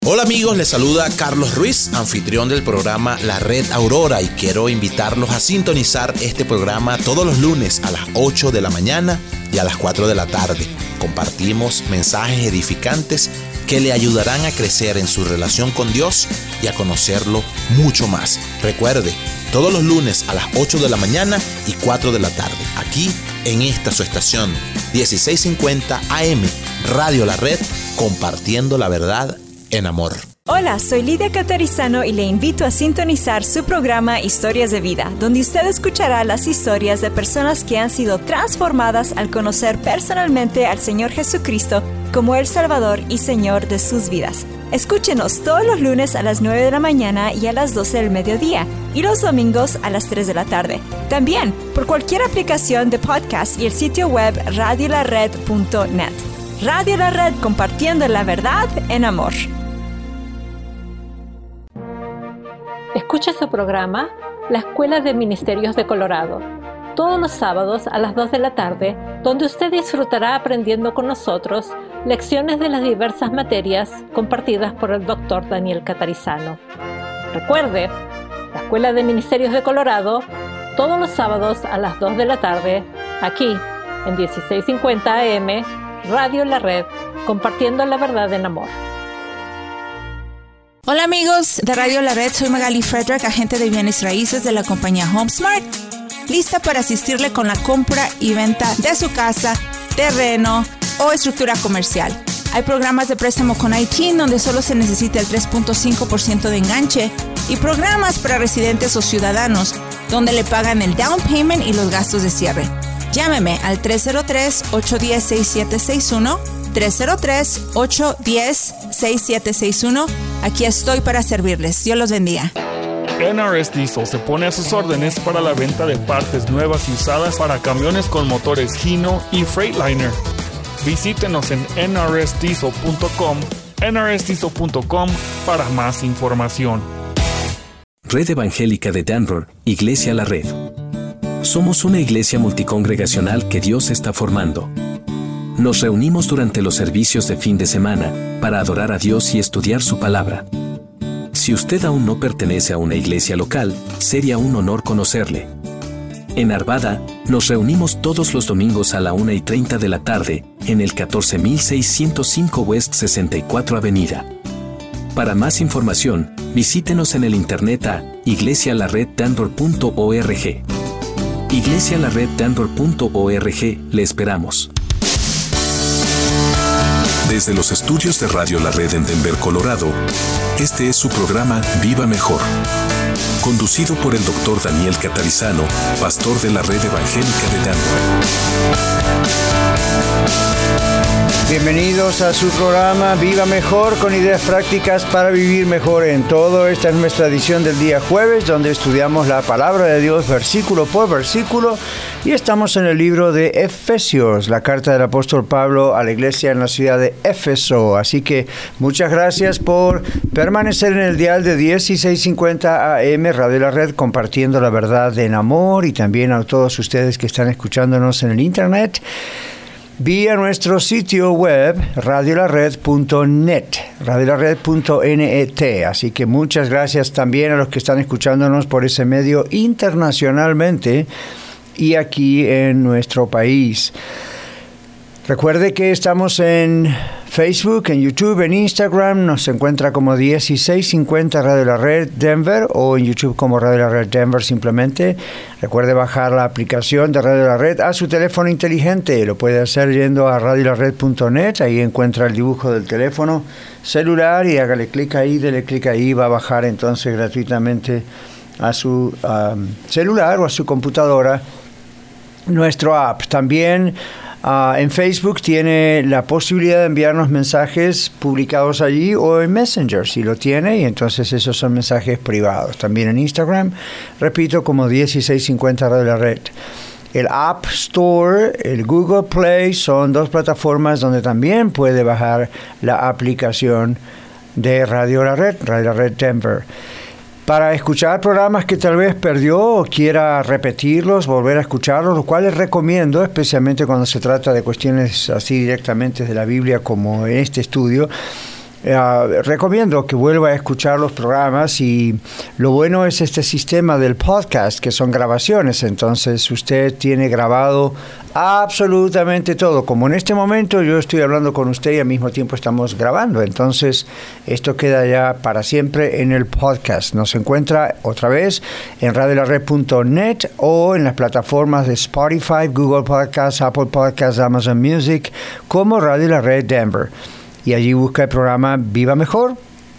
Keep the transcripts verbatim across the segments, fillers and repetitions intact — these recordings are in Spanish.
Hola amigos, les saluda Carlos Ruiz, anfitrión del programa La Red Aurora, y quiero invitarlos a sintonizar este programa todos los lunes a las ocho de la mañana y a las cuatro de la tarde. Compartimos mensajes edificantes que le ayudarán a crecer en su relación con Dios y a conocerlo mucho más. Recuerde, todos los lunes a las ocho de la mañana y cuatro de la tarde, aquí en esta su estación dieciséis cincuenta A M, Radio La Red, compartiendo la verdad en amor. Hola, soy Lidia Catarizano y le invito a sintonizar su programa Historias de Vida, donde usted escuchará las historias de personas que han sido transformadas al conocer personalmente al Señor Jesucristo como el Salvador y Señor de sus vidas. Escúchenos todos los lunes a las nueve de la mañana y a las doce del mediodía, y los domingos a las tres de la tarde. También por cualquier aplicación de podcast y el sitio web radio la red punto net. Radio La Red, compartiendo la verdad en amor. Escucha su programa La Escuela de Ministerios de Colorado, todos los sábados a las dos de la tarde, donde usted disfrutará aprendiendo con nosotros lecciones de las diversas materias compartidas por el doctor Daniel Catarizano. Recuerde, La Escuela de Ministerios de Colorado, todos los sábados a las dos de la tarde, aquí en dieciséis cincuenta A M, Radio La Red, compartiendo la verdad en amor. Hola amigos de Radio La Red, soy Magali Frederick, agente de bienes raíces de la compañía HomeSmart, lista para asistirle con la compra y venta de su casa, terreno o estructura comercial. Hay programas de préstamo con I T I N donde solo se necesita el tres punto cinco por ciento de enganche y programas para residentes o ciudadanos donde le pagan el down payment y los gastos de cierre. Llámeme al tres cero tres, ocho uno cero, seis siete seis uno, tres cero tres, ocho uno cero, seis siete seis uno. Aquí estoy para servirles. Dios los bendiga. N R S Diesel se pone a sus órdenes para la venta de partes nuevas y usadas para camiones con motores Hino y Freightliner. Visítenos en N R S diesel punto com, N R S diesel punto com para más información. Red Evangélica de Denver, Iglesia La Red. Somos una iglesia multicongregacional que Dios está formando. Nos reunimos durante los servicios de fin de semana para adorar a Dios y estudiar su palabra. Si usted aún no pertenece a una iglesia local, sería un honor conocerle. En Arvada, nos reunimos todos los domingos a la una y treinta de la tarde, en el catorce mil seiscientos cinco West sesenta y cuatro Avenida. Para más información, visítenos en el internet a iglesia la red denver punto org. iglesia la red denver punto org, le esperamos. Desde los estudios de Radio La Red en Denver, Colorado, este es su programa Viva Mejor, conducido por el doctor Daniel Catarizano, pastor de la Red Evangélica de Denver. Bienvenidos a su programa Viva Mejor, con ideas prácticas para vivir mejor en todo. Esta es nuestra edición del día jueves, donde estudiamos la palabra de Dios versículo por versículo, y estamos en el libro de Efesios, la carta del apóstol Pablo a la iglesia en la ciudad de Éfeso. Así que muchas gracias por permanecer en el dial de dieciséis cincuenta A M, Radio La Red, compartiendo la verdad en amor, y también a todos ustedes que están escuchándonos en el internet vía nuestro sitio web radio la red punto net, radio la red punto net. Así que muchas gracias también a los que están escuchándonos por ese medio internacionalmente y aquí en nuestro país. Recuerde que estamos en Facebook, en YouTube, en Instagram. Nos encuentra como dieciséis cincuenta Radio La Red Denver, o en YouTube como Radio La Red Denver simplemente. Recuerde bajar la aplicación de Radio La Red a su teléfono inteligente. Lo puede hacer yendo a radio la red punto net. Ahí encuentra el dibujo del teléfono celular y hágale clic ahí, dele clic ahí. Va a bajar entonces gratuitamente a su um, celular o a su computadora nuestro app. También Uh, en Facebook tiene la posibilidad de enviarnos mensajes publicados allí, o en Messenger si lo tiene, y entonces esos son mensajes privados. También en Instagram, repito, como dieciséis cincuenta Radio La Red. El App Store, el Google Play, son dos plataformas donde también puede bajar la aplicación de Radio La Red, Radio La Red Denver. Para escuchar programas que tal vez perdió o quiera repetirlos, volver a escucharlos, lo cual les recomiendo, especialmente cuando se trata de cuestiones así directamente de la Biblia como en este estudio, Uh, recomiendo que vuelva a escuchar los programas, y lo bueno es este sistema del podcast, que son grabaciones. Entonces usted tiene grabado absolutamente todo, como en este momento yo estoy hablando con usted y al mismo tiempo estamos grabando. Entonces esto queda ya para siempre en el podcast. Nos encuentra otra vez en radio la red punto net o en las plataformas de Spotify, Google Podcasts, Apple Podcasts, Amazon Music, como Radio La Red Denver. Y allí busca el programa Viva Mejor,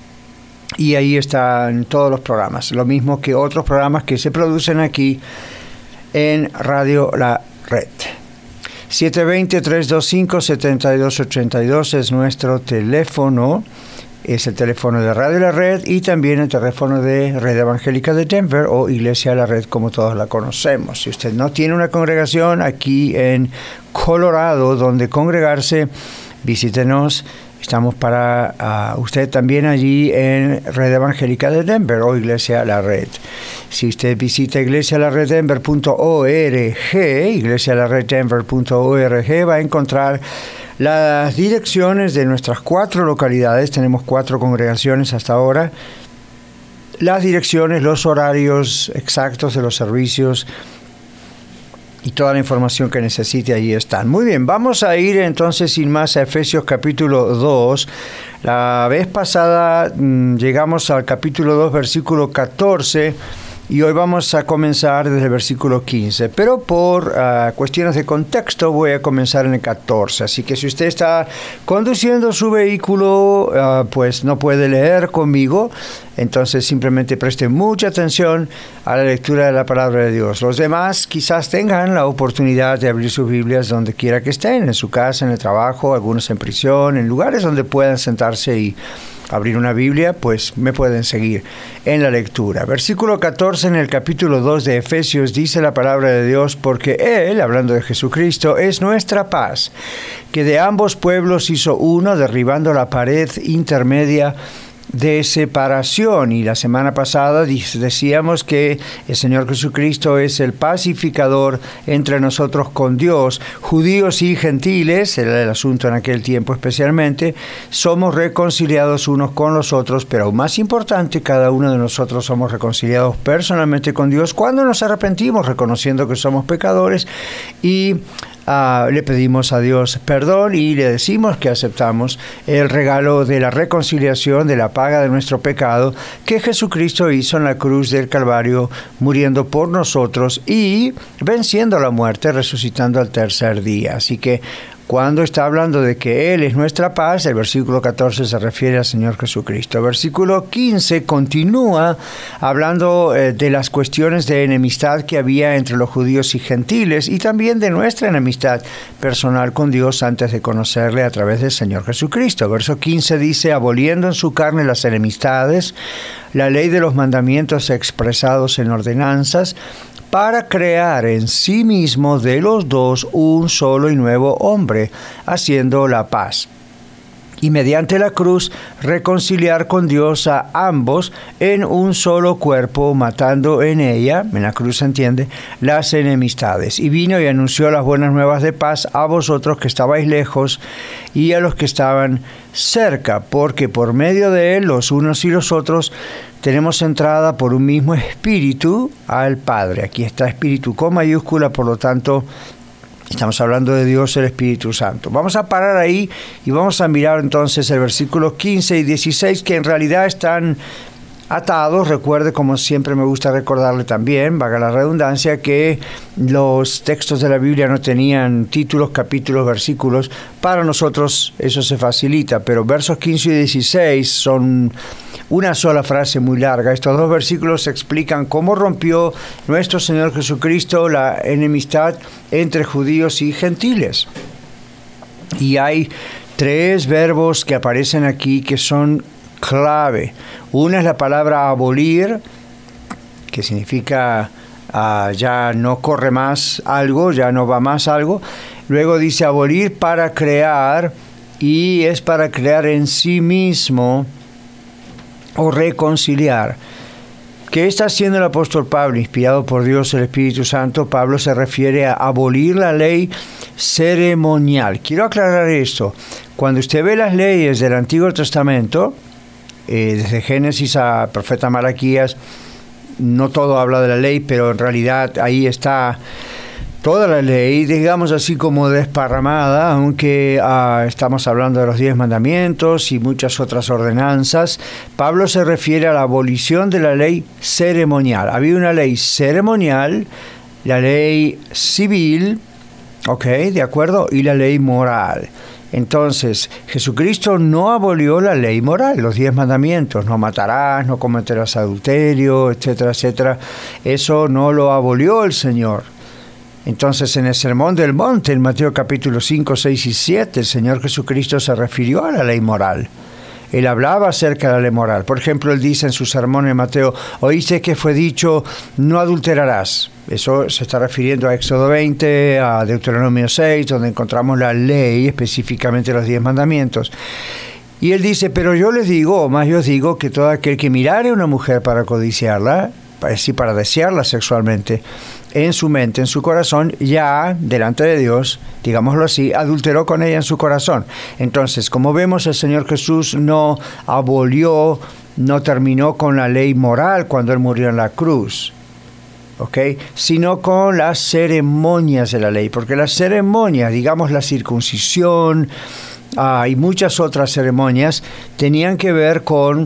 y ahí están todos los programas, lo mismo que otros programas que se producen aquí en Radio La Red. siete dos cero, tres dos cinco, siete dos ocho dos es nuestro teléfono, es el teléfono de Radio La Red, y también el teléfono de Red Evangélica de Denver, o Iglesia La Red como todos la conocemos. Si usted no tiene una congregación aquí en Colorado donde congregarse, visítenos. Estamos para uh, usted también allí en Red Evangélica de Denver o Iglesia La Red. Si usted visita iglesia la red denver punto org, iglesia la red denver punto org, va a encontrar las direcciones de nuestras cuatro localidades. Tenemos cuatro congregaciones hasta ahora. Las direcciones, los horarios exactos de los servicios y toda la información que necesite, allí están. Muy bien, vamos a ir entonces sin más a Efesios capítulo dos. La vez pasada mmm, llegamos al capítulo dos, versículo catorce, y hoy vamos a comenzar desde el versículo quince. Pero por uh, cuestiones de contexto voy a comenzar en el catorce. Así que si usted está conduciendo su vehículo, uh, pues no puede leer conmigo, entonces simplemente preste mucha atención a la lectura de la palabra de Dios. Los demás quizás tengan la oportunidad de abrir sus Biblias donde quiera que estén, en su casa, en el trabajo, algunos en prisión, en lugares donde puedan sentarse y abrir una Biblia, pues me pueden seguir en la lectura. Versículo catorce en el capítulo dos de Efesios dice la palabra de Dios: porque Él, hablando de Jesucristo, es nuestra paz, que de ambos pueblos hizo uno, derribando la pared intermedia de separación. Y la semana pasada decíamos que el Señor Jesucristo es el pacificador entre nosotros con Dios. Judíos y gentiles, era el asunto en aquel tiempo especialmente, somos reconciliados unos con los otros, pero aún más importante, cada uno de nosotros somos reconciliados personalmente con Dios cuando nos arrepentimos, reconociendo que somos pecadores, y Uh, le pedimos a Dios perdón y le decimos que aceptamos el regalo de la reconciliación, de la paga de nuestro pecado que Jesucristo hizo en la cruz del Calvario, muriendo por nosotros y venciendo la muerte, resucitando al tercer día. Así que cuando está hablando de que Él es nuestra paz, el versículo catorce se refiere al Señor Jesucristo. El versículo quince continúa hablando eh, de las cuestiones de enemistad que había entre los judíos y gentiles, y también de nuestra enemistad personal con Dios antes de conocerle a través del Señor Jesucristo. Verso quince dice: aboliendo en su carne las enemistades, la ley de los mandamientos expresados en ordenanzas, para crear en sí mismo de los dos un solo y nuevo hombre, haciendo la paz, y mediante la cruz reconciliar con Dios a ambos en un solo cuerpo, matando en ella, en la cruz se entiende, las enemistades. Y vino y anunció las buenas nuevas de paz a vosotros que estabais lejos y a los que estaban cerca, porque por medio de él los unos y los otros tenemos entrada por un mismo espíritu al Padre. Aquí está espíritu con mayúscula, por lo tanto estamos hablando de Dios, el Espíritu Santo. Vamos a parar ahí y vamos a mirar entonces el versículo quince y dieciséis, que en realidad están atados. Recuerde, como siempre me gusta recordarle también, valga la redundancia, que los textos de la Biblia no tenían títulos, capítulos, versículos. Para nosotros eso se facilita, pero versos quince y dieciséis son una sola frase muy larga. Estos dos versículos explican cómo rompió nuestro Señor Jesucristo la enemistad entre judíos y gentiles. Y hay tres verbos que aparecen aquí que son clave. Una es la palabra abolir, que significa uh, ya no corre más algo, ya no va más algo. Luego dice abolir para crear, y es para crear en sí mismo o reconciliar. ¿Qué está haciendo el apóstol Pablo? Inspirado por Dios, el Espíritu Santo, Pablo se refiere a abolir la ley ceremonial. Quiero aclarar esto. Cuando usted ve las leyes del Antiguo Testamento, eh, desde Génesis a profeta Malaquías, no todo habla de la ley, pero en realidad ahí está toda la ley, digamos así como desparramada, aunque uh, estamos hablando de los diez mandamientos y muchas otras ordenanzas. Pablo se refiere a la abolición de la ley ceremonial. Había una ley ceremonial, la ley civil, ok, de acuerdo, y la ley moral. Entonces, Jesucristo no abolió la ley moral, los diez mandamientos, no matarás, no cometerás adulterio, etcétera, etcétera. Eso no lo abolió el Señor. Entonces, en el Sermón del Monte, en Mateo capítulo cinco, seis y siete, el Señor Jesucristo se refirió a la ley moral. Él hablaba acerca de la ley moral. Por ejemplo, él dice en su sermón en Mateo, oíste que fue dicho, no adulterarás. Eso se está refiriendo a Éxodo veinte, a Deuteronomio seis, donde encontramos la ley, específicamente los diez mandamientos. Y él dice, pero yo les digo, o más yo os digo, que todo aquel que mirare a una mujer para codiciarla, para decir, para desearla sexualmente, en su mente, en su corazón, ya delante de Dios, digámoslo así, adulteró con ella en su corazón. Entonces, como vemos, el Señor Jesús no abolió, no terminó con la ley moral cuando Él murió en la cruz, ¿ok? Sino con las ceremonias de la ley, porque las ceremonias, digamos la circuncisión uh, y muchas otras ceremonias, tenían que ver con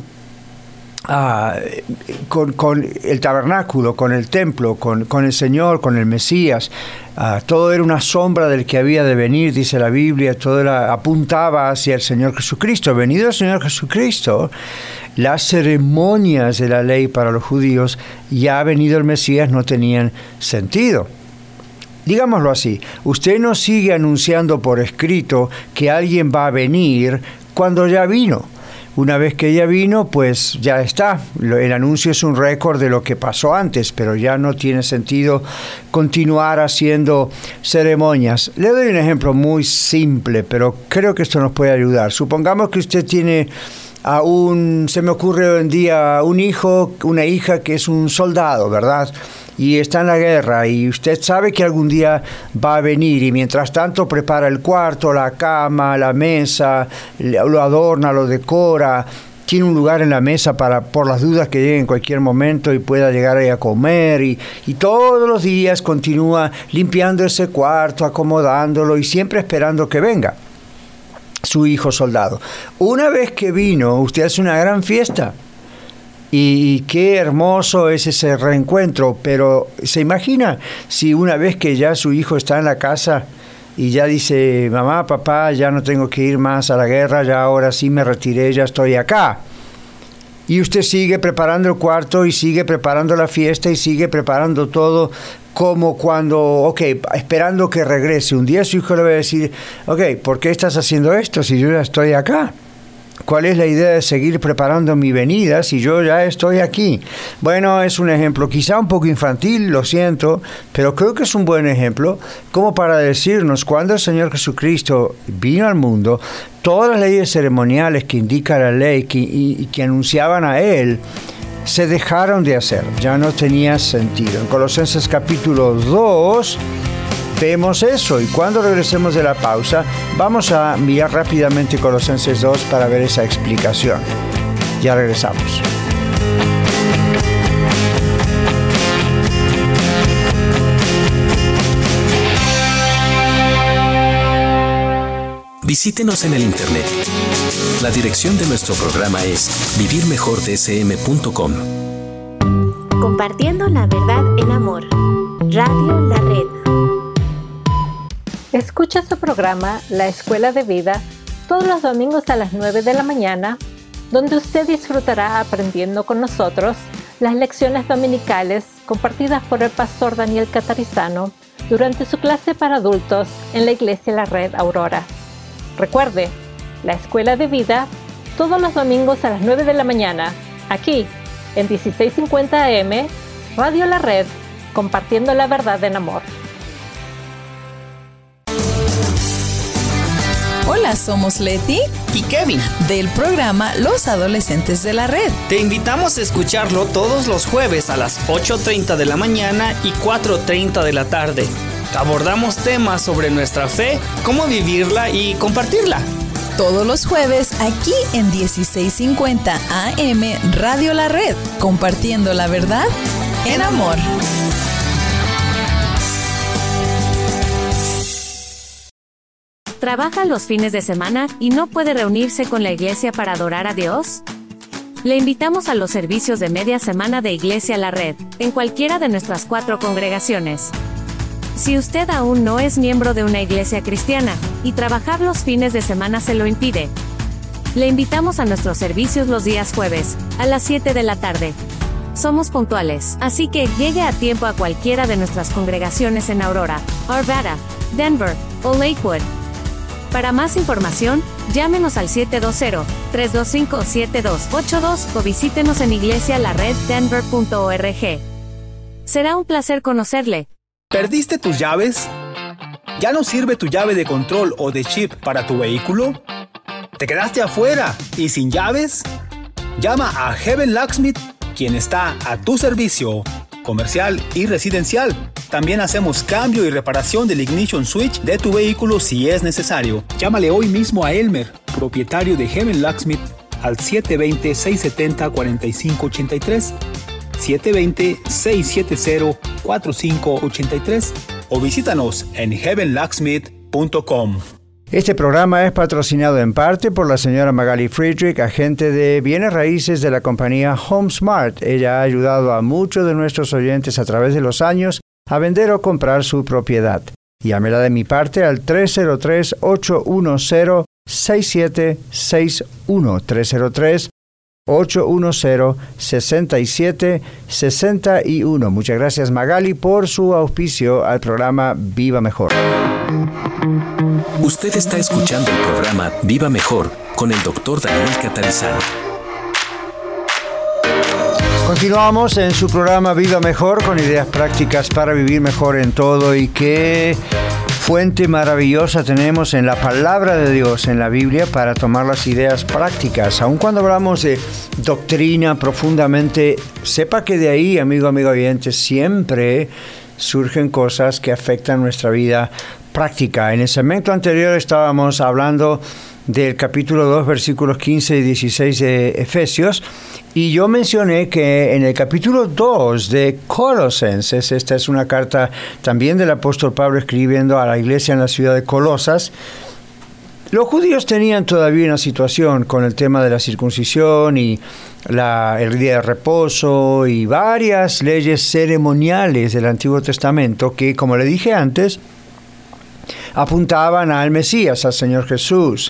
Ah, con, con el tabernáculo, con el templo, con, con el Señor, con el Mesías. Ah, todo era una sombra del que había de venir, dice la Biblia, todo era, apuntaba hacia el Señor Jesucristo. Venido el Señor Jesucristo, las ceremonias de la ley para los judíos, ya venido el Mesías, no tenían sentido. Digámoslo así, usted no sigue anunciando por escrito que alguien va a venir cuando ya vino. Una vez que ella vino, pues ya está. El anuncio es un récord de lo que pasó antes, pero ya no tiene sentido continuar haciendo ceremonias. Le doy un ejemplo muy simple, pero creo que esto nos puede ayudar. Supongamos que usted tiene a un, se me ocurre hoy en día, un hijo, una hija que es un soldado, ¿verdad? Y está en la guerra y usted sabe que algún día va a venir y mientras tanto prepara el cuarto, la cama, la mesa, lo adorna, lo decora, tiene un lugar en la mesa para por las dudas que llegue en cualquier momento y pueda llegar ahí a comer y, y todos los días continúa limpiando ese cuarto, acomodándolo y siempre esperando que venga su hijo soldado. Una vez que vino, usted hace una gran fiesta. Y qué hermoso es ese reencuentro, pero ¿se imagina si una vez que ya su hijo está en la casa y ya dice, mamá, papá, ya no tengo que ir más a la guerra, ya ahora sí me retiré, ya estoy acá? Y usted sigue preparando el cuarto y sigue preparando la fiesta y sigue preparando todo como cuando, ok, esperando que regrese. Un día su hijo le va a decir, ok, ¿por qué estás haciendo esto si yo ya estoy acá? ¿Cuál es la idea de seguir preparando mi venida si yo ya estoy aquí? Bueno, es un ejemplo quizá un poco infantil, lo siento, pero creo que es un buen ejemplo como para decirnos cuando el Señor Jesucristo vino al mundo, todas las leyes ceremoniales que indica la ley que, y, y que anunciaban a Él se dejaron de hacer, ya no tenía sentido. En Colosenses capítulo dos vemos eso y cuando regresemos de la pausa vamos a mirar rápidamente Colosenses dos para ver esa explicación. Ya regresamos. Visítenos en el internet. La dirección de nuestro programa es vivir mejor d s m punto com. Compartiendo la verdad en amor. Radio La Red. Escucha su programa La Escuela de Vida todos los domingos a las nueve de la mañana, donde usted disfrutará aprendiendo con nosotros las lecciones dominicales compartidas por el pastor Daniel Catarizano durante su clase para adultos en la Iglesia La Red Aurora. Recuerde, La Escuela de Vida todos los domingos a las nueve de la mañana, aquí en dieciséis cincuenta A M, Radio La Red, compartiendo la verdad en amor. Hola, somos Leti y Kevin del programa Los Adolescentes de la Red. Te invitamos a escucharlo todos los jueves a las ocho treinta de la mañana y cuatro treinta de la tarde. Abordamos temas sobre nuestra fe, cómo vivirla y compartirla. Todos los jueves aquí en dieciséis cincuenta A M Radio La Red, compartiendo la verdad en amor. ¿Trabaja los fines de semana y no puede reunirse con la iglesia para adorar a Dios? Le invitamos a los servicios de media semana de Iglesia La Red, en cualquiera de nuestras cuatro congregaciones. Si usted aún no es miembro de una iglesia cristiana, y trabajar los fines de semana se lo impide, le invitamos a nuestros servicios los días jueves, a las siete de la tarde. Somos puntuales, así que llegue a tiempo a cualquiera de nuestras congregaciones en Aurora, Arvada, Denver o Lakewood. Para más información, llámenos al siete dos cero, tres dos cinco, siete dos ocho dos o visítenos en iglesia la red denver punto org. Será un placer conocerle. ¿Perdiste tus llaves? ¿Ya no sirve tu llave de control o de chip para tu vehículo? ¿Te quedaste afuera y sin llaves? Llama a Heaven Locksmith, quien está a tu servicio, comercial y residencial. También hacemos cambio y reparación del ignition switch de tu vehículo si es necesario. Llámale hoy mismo a Elmer, propietario de Heaven Locksmith, al siete dos cero, seis siete cero, cuatro cinco ocho tres, siete dos cero, seis siete cero, cuatro cinco ocho tres o visítanos en heaven locksmith punto com. Este programa es patrocinado en parte por la señora Magali Friedrich, agente de bienes raíces de la compañía HomeSmart. Ella ha ayudado a muchos de nuestros oyentes a través de los años a vender o comprar su propiedad. Llámela de mi parte al tres cero tres, ocho uno cero, seis siete seis uno, tres cero tres, ocho uno cero, seis siete seis uno. Muchas gracias, Magali, por su auspicio al programa Viva Mejor. Usted está escuchando el programa Viva Mejor con el doctor Daniel Catarizano. Continuamos en su programa Viva Mejor con ideas prácticas para vivir mejor en todo. Y qué fuente maravillosa tenemos en la palabra de Dios, en la Biblia, para tomar las ideas prácticas. Aun cuando hablamos de doctrina profundamente, sepa que de ahí, amigo, amigo oyente, siempre surgen cosas que afectan nuestra vida práctica. En el segmento anterior estábamos hablando del capítulo dos, versículos quince y dieciséis de Efesios, y yo mencioné que en el capítulo dos de Colosenses, esta es una carta también del apóstol Pablo escribiendo a la iglesia en la ciudad de Colosas, los judíos tenían todavía una situación con el tema de la circuncisión y la, el día de reposo y varias leyes ceremoniales del Antiguo Testamento que, como le dije antes, apuntaban al Mesías, al Señor Jesús.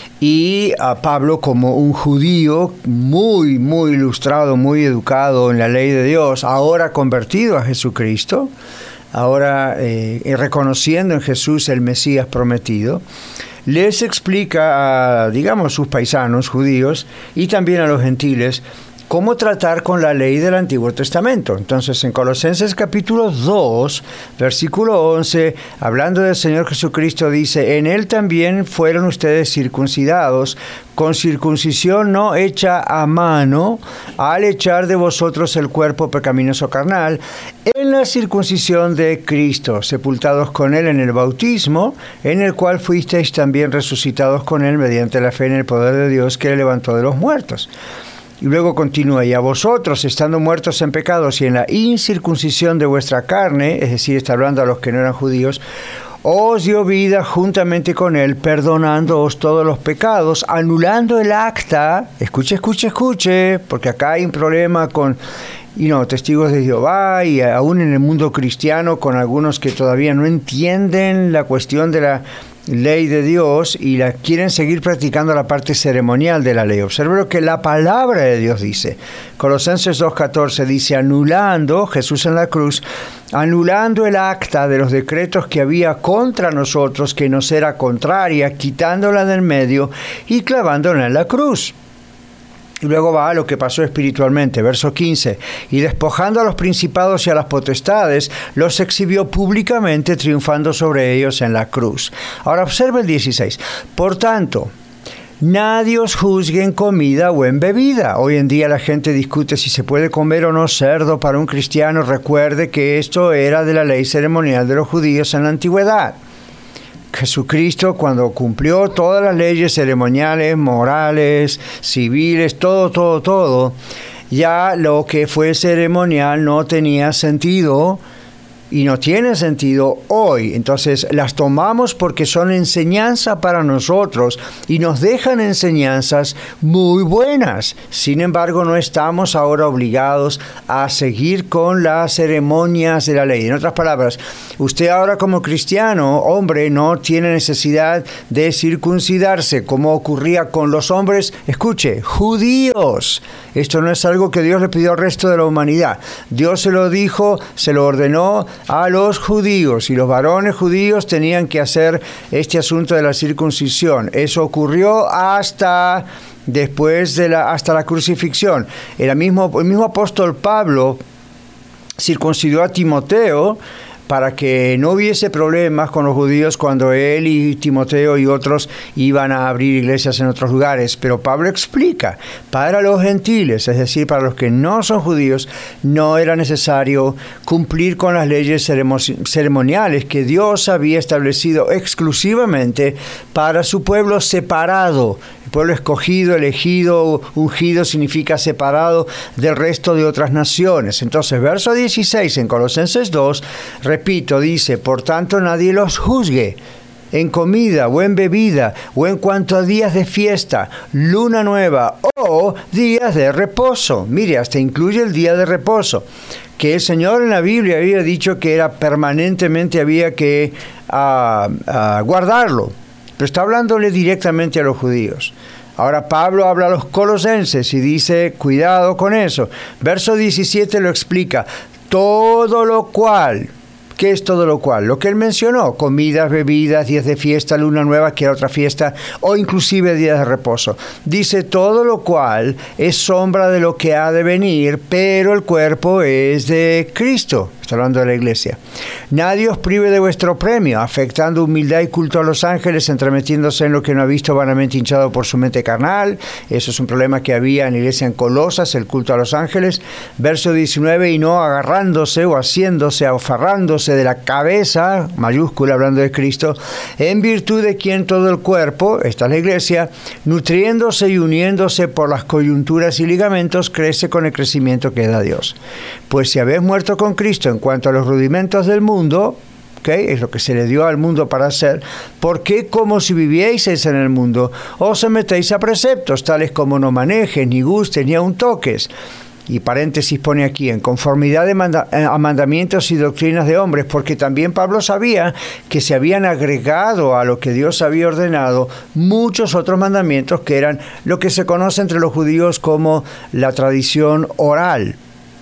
Y a Pablo, como un judío muy, muy ilustrado, muy educado en la ley de Dios, ahora convertido a Jesucristo, ahora eh, reconociendo en Jesús el Mesías prometido, les explica a, digamos, sus paisanos judíos y también a los gentiles cómo tratar con la ley del Antiguo Testamento. Entonces, en Colosenses capítulo dos, versículo once, hablando del Señor Jesucristo, dice: en Él también fueron ustedes circuncidados, con circuncisión no hecha a mano, al echar de vosotros el cuerpo pecaminoso carnal, en la circuncisión de Cristo, sepultados con Él en el bautismo, en el cual fuisteis también resucitados con Él mediante la fe en el poder de Dios que le levantó de los muertos. Y luego continúa: y a vosotros, estando muertos en pecados y en la incircuncisión de vuestra carne, es decir, está hablando a los que no eran judíos, os dio vida juntamente con Él, perdonándoos todos los pecados, anulando el acta, escuche, escuche, escuche, porque acá hay un problema con y no, testigos de Jehová y aún en el mundo cristiano con algunos que todavía no entienden la cuestión de la ley de Dios y la quieren seguir practicando la parte ceremonial de la ley. Observe lo que la palabra de Dios dice. Colosenses dos catorce dice: anulando, Jesús en la cruz, anulando el acta de los decretos que había contra nosotros, que nos era contraria, quitándola del medio y clavándola en la cruz. Y luego va a lo que pasó espiritualmente, verso quince. Y despojando a los principados y a las potestades, los exhibió públicamente, triunfando sobre ellos en la cruz. Ahora observa el dieciséis. Por tanto, nadie os juzgue en comida o en bebida. Hoy en día la gente discute si se puede comer o no cerdo para un cristiano. Recuerde que esto era de la ley ceremonial de los judíos en la antigüedad. Jesucristo, cuando cumplió todas las leyes ceremoniales, morales, civiles, todo, todo, todo, ya lo que fue ceremonial no tenía sentido y no tiene sentido hoy. Entonces las tomamos porque son enseñanza para nosotros y nos dejan enseñanzas muy buenas. Sin embargo, no estamos ahora obligados a seguir con las ceremonias de la ley. En otras palabras, usted ahora como cristiano, hombre, no tiene necesidad de circuncidarse como ocurría con los hombres, escuche, judíos. Esto no es algo que Dios le pidió al resto de la humanidad. Dios se lo dijo, se lo ordenó a los judíos, y los varones judíos tenían que hacer este asunto de la circuncisión. Eso ocurrió hasta después de la hasta la crucifixión. El mismo, el mismo apóstol Pablo circuncidó a Timoteo para que no hubiese problemas con los judíos cuando él y Timoteo y otros iban a abrir iglesias en otros lugares. Pero Pablo explica, para los gentiles, es decir, para los que no son judíos, no era necesario cumplir con las leyes ceremoniales que Dios había establecido exclusivamente para su pueblo separado. El pueblo escogido, elegido, ungido significa separado del resto de otras naciones. Entonces, verso dieciséis en Colosenses dos, repito, dice, por tanto nadie los juzgue en comida o en bebida o en cuanto a días de fiesta, luna nueva o días de reposo. Mire, hasta incluye el día de reposo, que el Señor en la Biblia había dicho que era permanentemente, había que uh, uh, guardarlo. Pero está hablándole directamente a los judíos. Ahora Pablo habla a los colosenses y dice, cuidado con eso. Verso diecisiete lo explica, todo lo cual... ¿Qué es todo lo cual? Lo que él mencionó, comidas, bebidas, días de fiesta, luna nueva, que era otra fiesta, o inclusive días de reposo. Dice, todo lo cual es sombra de lo que ha de venir, pero el cuerpo es de Cristo. Está hablando de la iglesia. Nadie os prive de vuestro premio, afectando humildad y culto a los ángeles, entremetiéndose en lo que no ha visto, vanamente hinchado por su mente carnal. Eso es un problema que había en la iglesia en Colosas, el culto a los ángeles. Verso diecinueve, y no agarrándose o haciéndose, afarrándose de la cabeza, mayúscula hablando de Cristo, en virtud de quien todo el cuerpo, esta es la iglesia, nutriéndose y uniéndose por las coyunturas y ligamentos, crece con el crecimiento que da Dios. Pues si habéis muerto con Cristo en cuanto a los rudimentos del mundo, ¿okay? Es lo que se le dio al mundo para hacer, ¿por qué como si vivieseis en el mundo os sometéis a preceptos tales como no manejes, ni gustes, ni aun toques? Y paréntesis pone aquí, en conformidad de manda- a mandamientos y doctrinas de hombres, porque también Pablo sabía que se habían agregado a lo que Dios había ordenado muchos otros mandamientos que eran lo que se conoce entre los judíos como la tradición oral.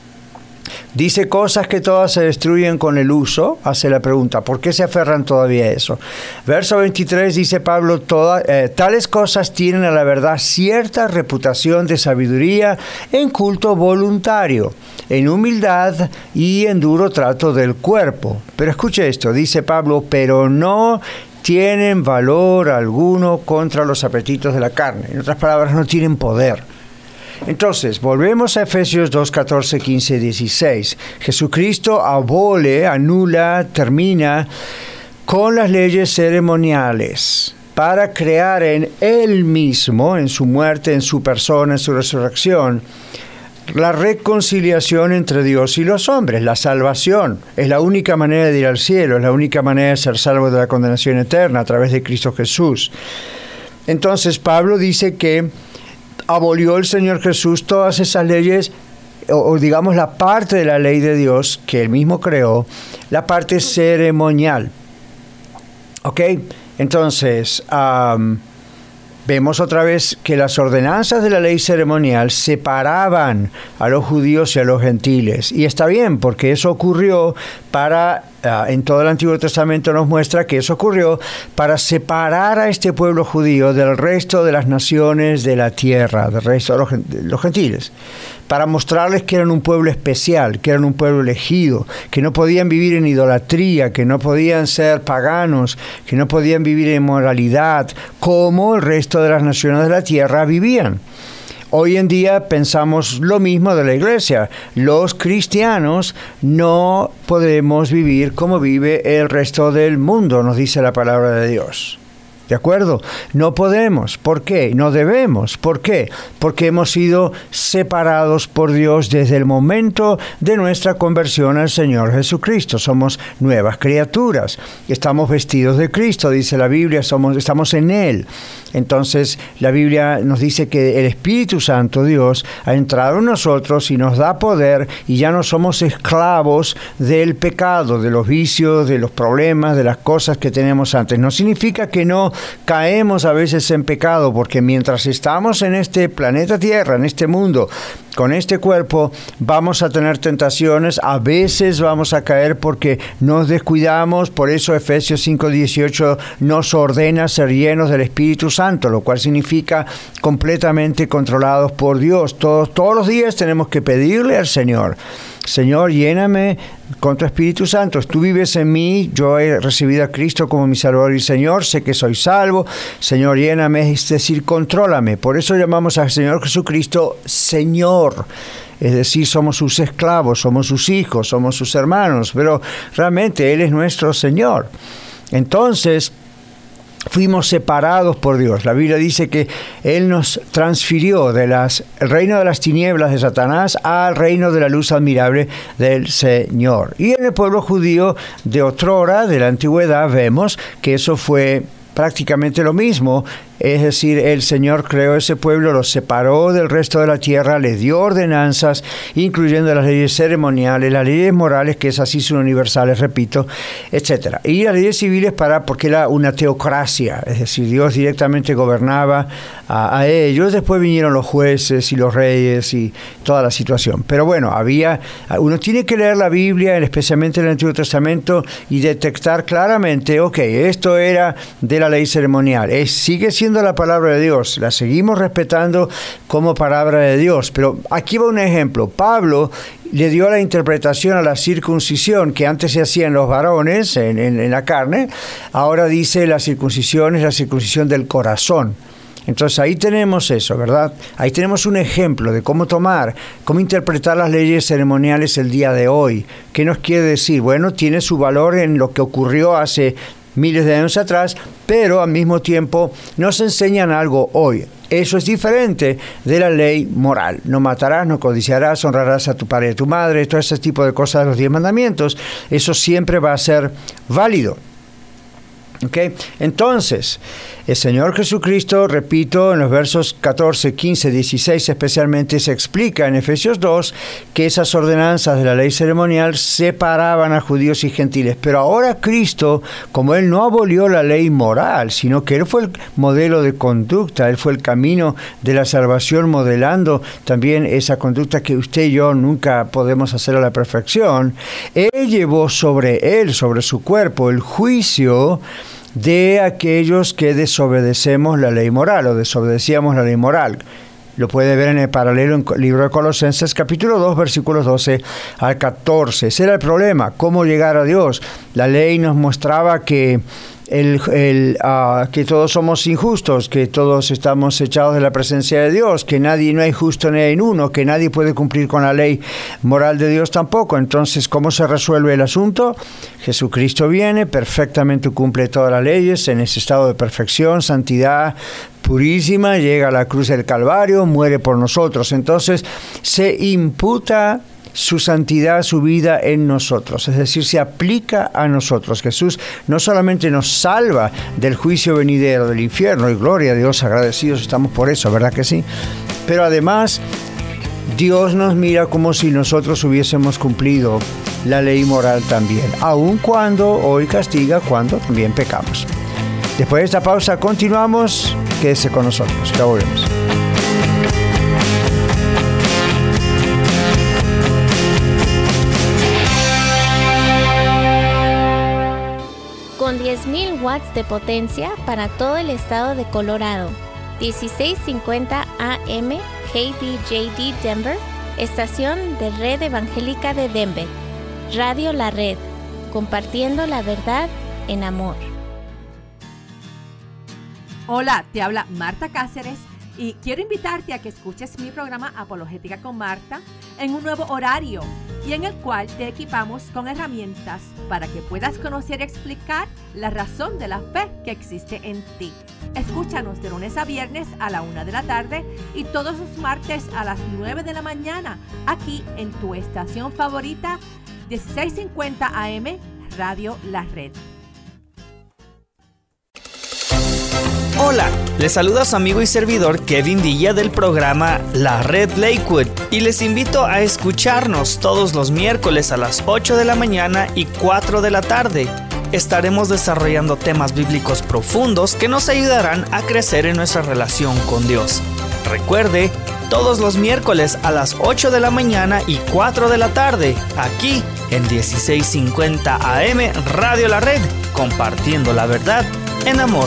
Dice cosas que todas se destruyen con el uso. Hace la pregunta, ¿por qué se aferran todavía a eso? Verso veintitrés dice Pablo, toda, eh, tales cosas tienen a la verdad cierta reputación de sabiduría en culto voluntario, en humildad y en duro trato del cuerpo. Pero escuche esto, dice Pablo, pero no tienen valor alguno contra los apetitos de la carne. En otras palabras, no tienen poder. Entonces, volvemos a Efesios dos, catorce, quince y dieciséis. Jesucristo abole, anula, termina con las leyes ceremoniales para crear en Él mismo, en su muerte, en su persona, en su resurrección, la reconciliación entre Dios y los hombres, la salvación. Es la única manera de ir al cielo, es la única manera de ser salvo de la condenación eterna a través de Cristo Jesús. Entonces, Pablo dice que abolió el Señor Jesús todas esas leyes, o, o digamos la parte de la ley de Dios que Él mismo creó, la parte ceremonial. ¿Ok? Entonces, um, vemos otra vez que las ordenanzas de la ley ceremonial separaban a los judíos y a los gentiles. Y está bien, porque eso ocurrió para... Uh, en todo el Antiguo Testamento nos muestra que eso ocurrió para separar a este pueblo judío del resto de las naciones de la tierra, del resto de los, de los gentiles, para mostrarles que eran un pueblo especial, que eran un pueblo elegido, que no podían vivir en idolatría, que no podían ser paganos, que no podían vivir en moralidad, como el resto de las naciones de la tierra vivían. Hoy en día pensamos lo mismo de la iglesia. Los cristianos no podemos vivir como vive el resto del mundo, nos dice la palabra de Dios. ¿De acuerdo? No podemos. ¿Por qué? No debemos. ¿Por qué? Porque hemos sido separados por Dios desde el momento de nuestra conversión al Señor Jesucristo. Somos nuevas criaturas. Estamos vestidos de Cristo, dice la Biblia, somos, estamos en Él. Entonces, la Biblia nos dice que el Espíritu Santo, Dios, ha entrado en nosotros y nos da poder y ya no somos esclavos del pecado, de los vicios, de los problemas, de las cosas que tenemos antes. No significa que no caemos a veces en pecado, porque mientras estamos en este planeta Tierra, en este mundo, con este cuerpo, vamos a tener tentaciones, a veces vamos a caer porque nos descuidamos. Por eso Efesios cinco dieciocho nos ordena ser llenos del Espíritu Santo, lo cual significa completamente controlados por Dios. Todos, todos los días tenemos que pedirle al Señor: Señor, lléname con tu Espíritu Santo. Tú vives en mí, yo he recibido a Cristo como mi Salvador y Señor, sé que soy salvo. Señor, lléname, es decir, contrólame. Por eso llamamos al Señor Jesucristo Señor. Es decir, somos sus esclavos, somos sus hijos, somos sus hermanos, pero realmente Él es nuestro Señor. Entonces, fuimos separados por Dios. La Biblia dice que Él nos transfirió del reino de las tinieblas de Satanás al reino de la luz admirable del Señor. Y en el pueblo judío de otrora, de la antigüedad, vemos que eso fue prácticamente lo mismo. Es decir, el Señor creó ese pueblo, lo separó del resto de la tierra, le dio ordenanzas, incluyendo las leyes ceremoniales, las leyes morales, que esas sí son universales, repito, etcétera. Y las leyes civiles para, porque era una teocracia, es decir, Dios directamente gobernaba a, a ellos. Después vinieron los jueces y los reyes y toda la situación. Pero bueno, había, uno tiene que leer la Biblia, especialmente el Antiguo Testamento, y detectar claramente, ok, esto era de la ley ceremonial, es, sigue siendo la palabra de Dios, la seguimos respetando como palabra de Dios. Pero aquí va un ejemplo. Pablo le dio la interpretación a la circuncisión que antes se hacía en los varones, en, en, en la carne. Ahora dice la circuncisión es la circuncisión del corazón. Entonces ahí tenemos eso, ¿verdad? Ahí tenemos un ejemplo de cómo tomar, cómo interpretar las leyes ceremoniales el día de hoy. ¿Qué nos quiere decir? Bueno, tiene su valor en lo que ocurrió hace miles de años atrás, pero al mismo tiempo nos enseñan algo hoy. Eso es diferente de la ley moral. No matarás, no codiciarás, honrarás a tu padre y a tu madre, todo ese tipo de cosas de los diez mandamientos. Eso siempre va a ser válido. ¿Okay? Entonces, el Señor Jesucristo, repito, en los versos catorce, quince, dieciséis especialmente, se explica en Efesios dos que esas ordenanzas de la ley ceremonial separaban a judíos y gentiles. Pero ahora Cristo, como Él no abolió la ley moral, sino que Él fue el modelo de conducta, Él fue el camino de la salvación, modelando también esa conducta que usted y yo nunca podemos hacer a la perfección. Él llevó sobre Él, sobre su cuerpo, el juicio de aquellos que desobedecemos la ley moral o desobedecíamos la ley moral. Lo puede ver en el paralelo en el libro de Colosenses, capítulo dos, versículos doce al catorce. Ese era el problema, cómo llegar a Dios. La ley nos mostraba que El, el, uh, que todos somos injustos, que todos estamos echados de la presencia de Dios, que nadie, no hay justo ni hay uno, que nadie puede cumplir con la ley moral de Dios tampoco. Entonces, ¿cómo se resuelve el asunto? Jesucristo viene, perfectamente cumple todas las leyes, en ese estado de perfección, santidad purísima, llega a la cruz del Calvario, muere por nosotros. Entonces, se imputa su santidad, su vida en nosotros, es decir, se aplica a nosotros. Jesús no solamente nos salva del juicio venidero del infierno, y gloria a Dios, agradecidos estamos por eso, ¿verdad que sí? Pero además, Dios nos mira como si nosotros hubiésemos cumplido la ley moral también, aun cuando hoy castiga, cuando también pecamos. Después de esta pausa continuamos, quédese con nosotros, ya volvemos. diez mil watts de potencia para todo el estado de Colorado. dieciséis cincuenta A M K B J D Denver, estación de Red Evangélica de Denver. Radio La Red, compartiendo la verdad en amor. Hola, te habla Marta Cáceres Y quiero invitarte a que escuches mi programa Apologética con Marta en un nuevo horario y en el cual te equipamos con herramientas para que puedas conocer y explicar la razón de la fe que existe en ti. Escúchanos de lunes a viernes a la una de la tarde y todos los martes a las nueve de la mañana aquí en tu estación favorita dieciséis cincuenta A M Radio La Red. Hola, les saluda su amigo y servidor Kevin Villa del programa La Red Lakewood y les invito a escucharnos todos los miércoles a las ocho de la mañana y cuatro de la tarde. Estaremos desarrollando temas bíblicos profundos que nos ayudarán a crecer en nuestra relación con Dios. Recuerde, todos los miércoles a las ocho de la mañana y cuatro de la tarde, aquí en dieciséis cincuenta A M Radio La Red, compartiendo la verdad en amor.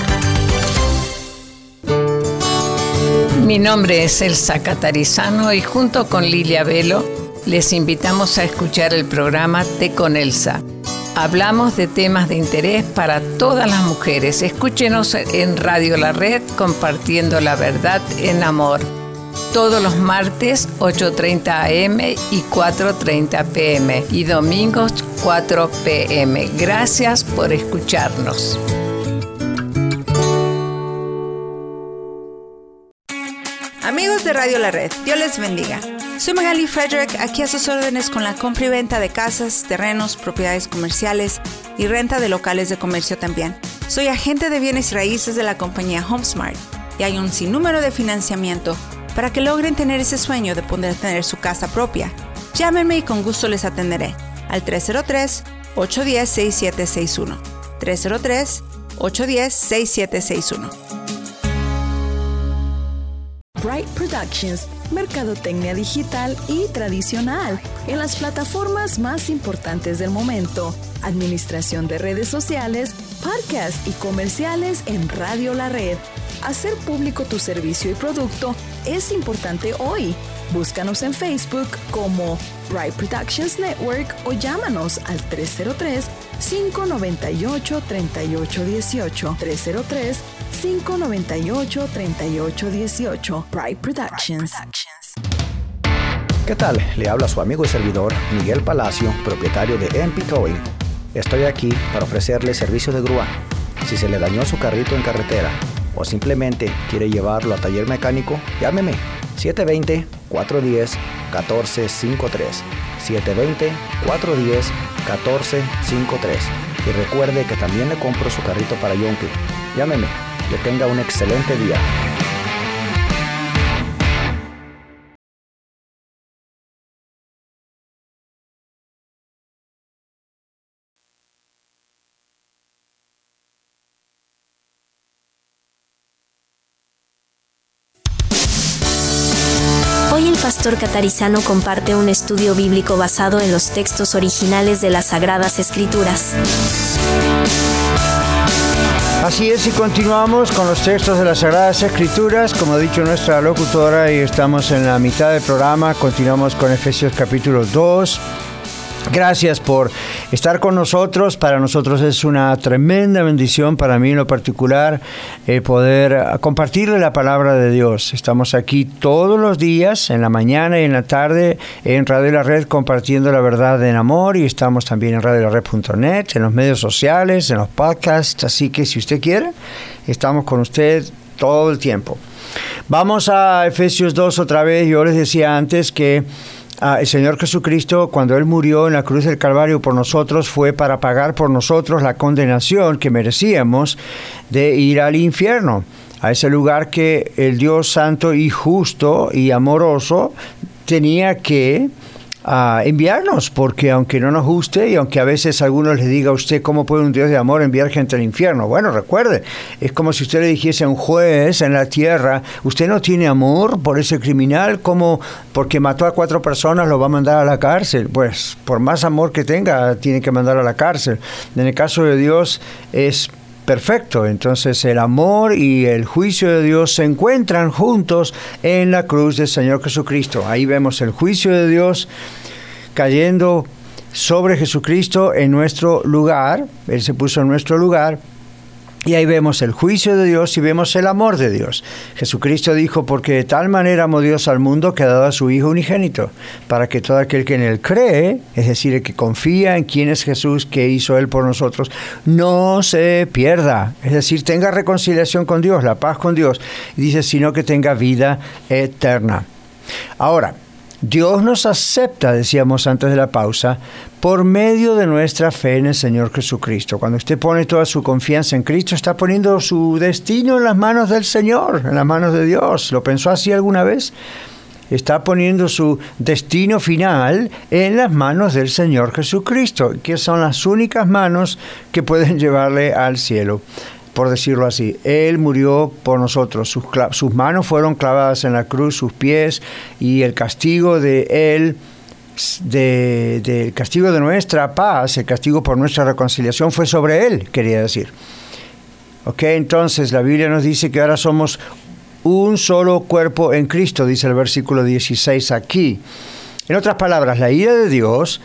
Mi nombre es Elsa Catarizano y junto con Lilia Velo les invitamos a escuchar el programa Té con Elsa. Hablamos de temas de interés para todas las mujeres. Escúchenos en Radio La Red compartiendo la verdad en amor. Todos los martes ocho treinta A M y cuatro treinta P M y domingos cuatro P M. Gracias por escucharnos. Amigos de Radio La Red, Dios les bendiga. Soy Magali Frederick, aquí a sus órdenes con la compra y venta de casas, terrenos, propiedades comerciales y renta de locales de comercio también. Soy agente de bienes y raíces de la compañía HomeSmart y hay un sinnúmero de financiamiento para que logren tener ese sueño de poder tener su casa propia. Llámenme y con gusto les atenderé al tres cero tres, ocho uno cero, seis siete seis uno. tres cero tres, ocho uno cero, seis siete seis uno. Bright Productions, mercadotecnia digital y tradicional en las plataformas más importantes del momento, administración de redes sociales, podcasts y comerciales en Radio La Red. Hacer público tu servicio y producto es importante hoy. Búscanos en Facebook como Bright Productions Network o llámanos al tres cero tres, cinco nueve ocho, tres ocho uno ocho. tres cero tres, cinco nueve ocho, tres ocho uno ocho. Bright Productions. ¿Qué tal? Le habla su amigo y servidor Miguel Palacio, propietario de M P Towing. Estoy aquí para ofrecerle servicio de grúa. Si se le dañó su carrito en carretera o simplemente quiere llevarlo a taller mecánico, llámeme siete dos cero, cuatro uno cero, uno cuatro cinco tres. siete dos cero, cuatro uno cero, uno cuatro cinco tres. Y recuerde que también le compro su carrito para Yonke. Llámeme. Que tenga un excelente día. Hoy el pastor Catarizano comparte un estudio bíblico basado en los textos originales de las Sagradas Escrituras. Así es, y continuamos con los textos de las Sagradas Escrituras. Como ha dicho nuestra locutora, y estamos en la mitad del programa, continuamos con Efesios capítulo dos. Gracias por estar con nosotros. Para nosotros es una tremenda bendición, para mí en lo particular, eh, poder compartirle la palabra de Dios. Estamos aquí todos los días, en la mañana y en la tarde, en Radio La Red, compartiendo la verdad en amor, y estamos también en radio la red punto net, en los medios sociales, en los podcasts. Así que si usted quiere, estamos con usted todo el tiempo. Vamos a Efesios dos otra vez. Yo les decía antes que Ah, el Señor Jesucristo, cuando Él murió en la cruz del Calvario por nosotros, fue para pagar por nosotros la condenación que merecíamos de ir al infierno, a ese lugar que el Dios santo y justo y amoroso tenía que a enviarnos, porque aunque no nos guste y aunque a veces a algunos les diga a usted cómo puede un Dios de amor enviar gente al infierno, bueno, recuerde, es como si usted le dijese a un juez en la tierra, usted no tiene amor por ese criminal, como porque mató a cuatro personas lo va a mandar a la cárcel. Pues por más amor que tenga tiene que mandar a la cárcel. En el caso de Dios es perfecto. Entonces el amor y el juicio de Dios se encuentran juntos en la cruz del Señor Jesucristo. Ahí vemos el juicio de Dios cayendo sobre Jesucristo en nuestro lugar. Él se puso en nuestro lugar. Y ahí vemos el juicio de Dios y vemos el amor de Dios. Jesucristo dijo, porque de tal manera amó Dios al mundo que ha dado a su Hijo unigénito, para que todo aquel que en Él cree, es decir, el que confía en quién es Jesús, que hizo Él por nosotros, no se pierda. Es decir, tenga reconciliación con Dios, la paz con Dios. Y dice, sino que tenga vida eterna. Ahora, Dios nos acepta, decíamos antes de la pausa, por medio de nuestra fe en el Señor Jesucristo. Cuando usted pone toda su confianza en Cristo, está poniendo su destino en las manos del Señor, en las manos de Dios. ¿Lo pensó así alguna vez? Está poniendo su destino final en las manos del Señor Jesucristo, que son las únicas manos que pueden llevarle al cielo. Por decirlo así, Él murió por nosotros, sus, sus manos fueron clavadas en la cruz, sus pies, y el castigo de Él, de, de, el castigo de nuestra paz, el castigo por nuestra reconciliación fue sobre Él, quería decir. Ok, entonces la Biblia nos dice que ahora somos un solo cuerpo en Cristo, dice el versículo dieciséis aquí. En otras palabras, la ira de Dios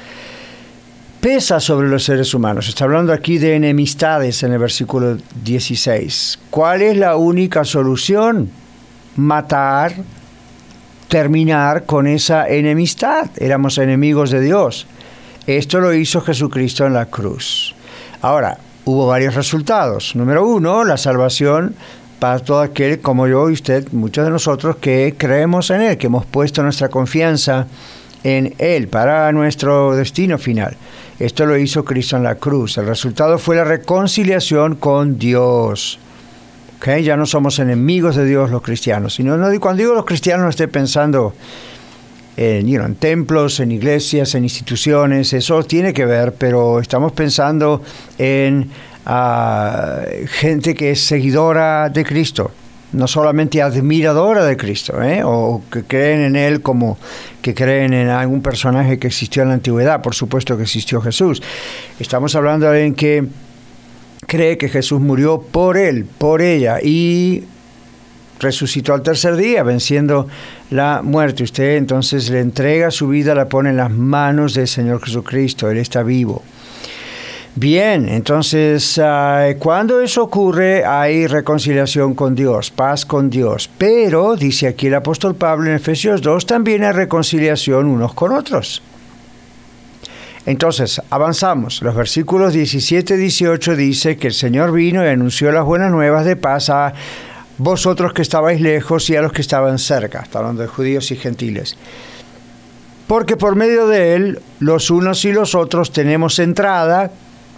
pesa sobre los seres humanos. Está hablando aquí de enemistades en el versículo dieciséis. ¿Cuál es la única solución? Matar, terminar con esa enemistad. Éramos enemigos de Dios. Esto lo hizo Jesucristo en la cruz. Ahora, hubo varios resultados. Número uno, la salvación para todo aquel como yo y usted, muchos de nosotros que creemos en Él, que hemos puesto nuestra confianza en Él para nuestro destino final. Esto lo hizo Cristo en la cruz. El resultado fue la reconciliación con Dios. ¿Okay? Ya no somos enemigos de Dios los cristianos. Y no, no, cuando digo los cristianos no estoy pensando en, you know, en templos, en iglesias, en instituciones. Eso tiene que ver, pero estamos pensando en uh, gente que es seguidora de Cristo. No solamente admiradora de Cristo, ¿eh? o que creen en Él como que creen en algún personaje que existió en la antigüedad. Por supuesto que existió Jesús. Estamos hablando de alguien que cree que Jesús murió por Él, por ella, y resucitó al tercer día, venciendo la muerte. Usted entonces le entrega su vida, la pone en las manos del Señor Jesucristo. Él está vivo. Bien, entonces, uh, cuando eso ocurre, hay reconciliación con Dios, paz con Dios. Pero, dice aquí el apóstol Pablo en Efesios dos, también hay reconciliación unos con otros. Entonces, avanzamos. Los versículos diecisiete y dieciocho dice que el Señor vino y anunció las buenas nuevas de paz a vosotros que estabais lejos y a los que estaban cerca. Está hablando de judíos y gentiles. Porque por medio de Él, los unos y los otros tenemos entrada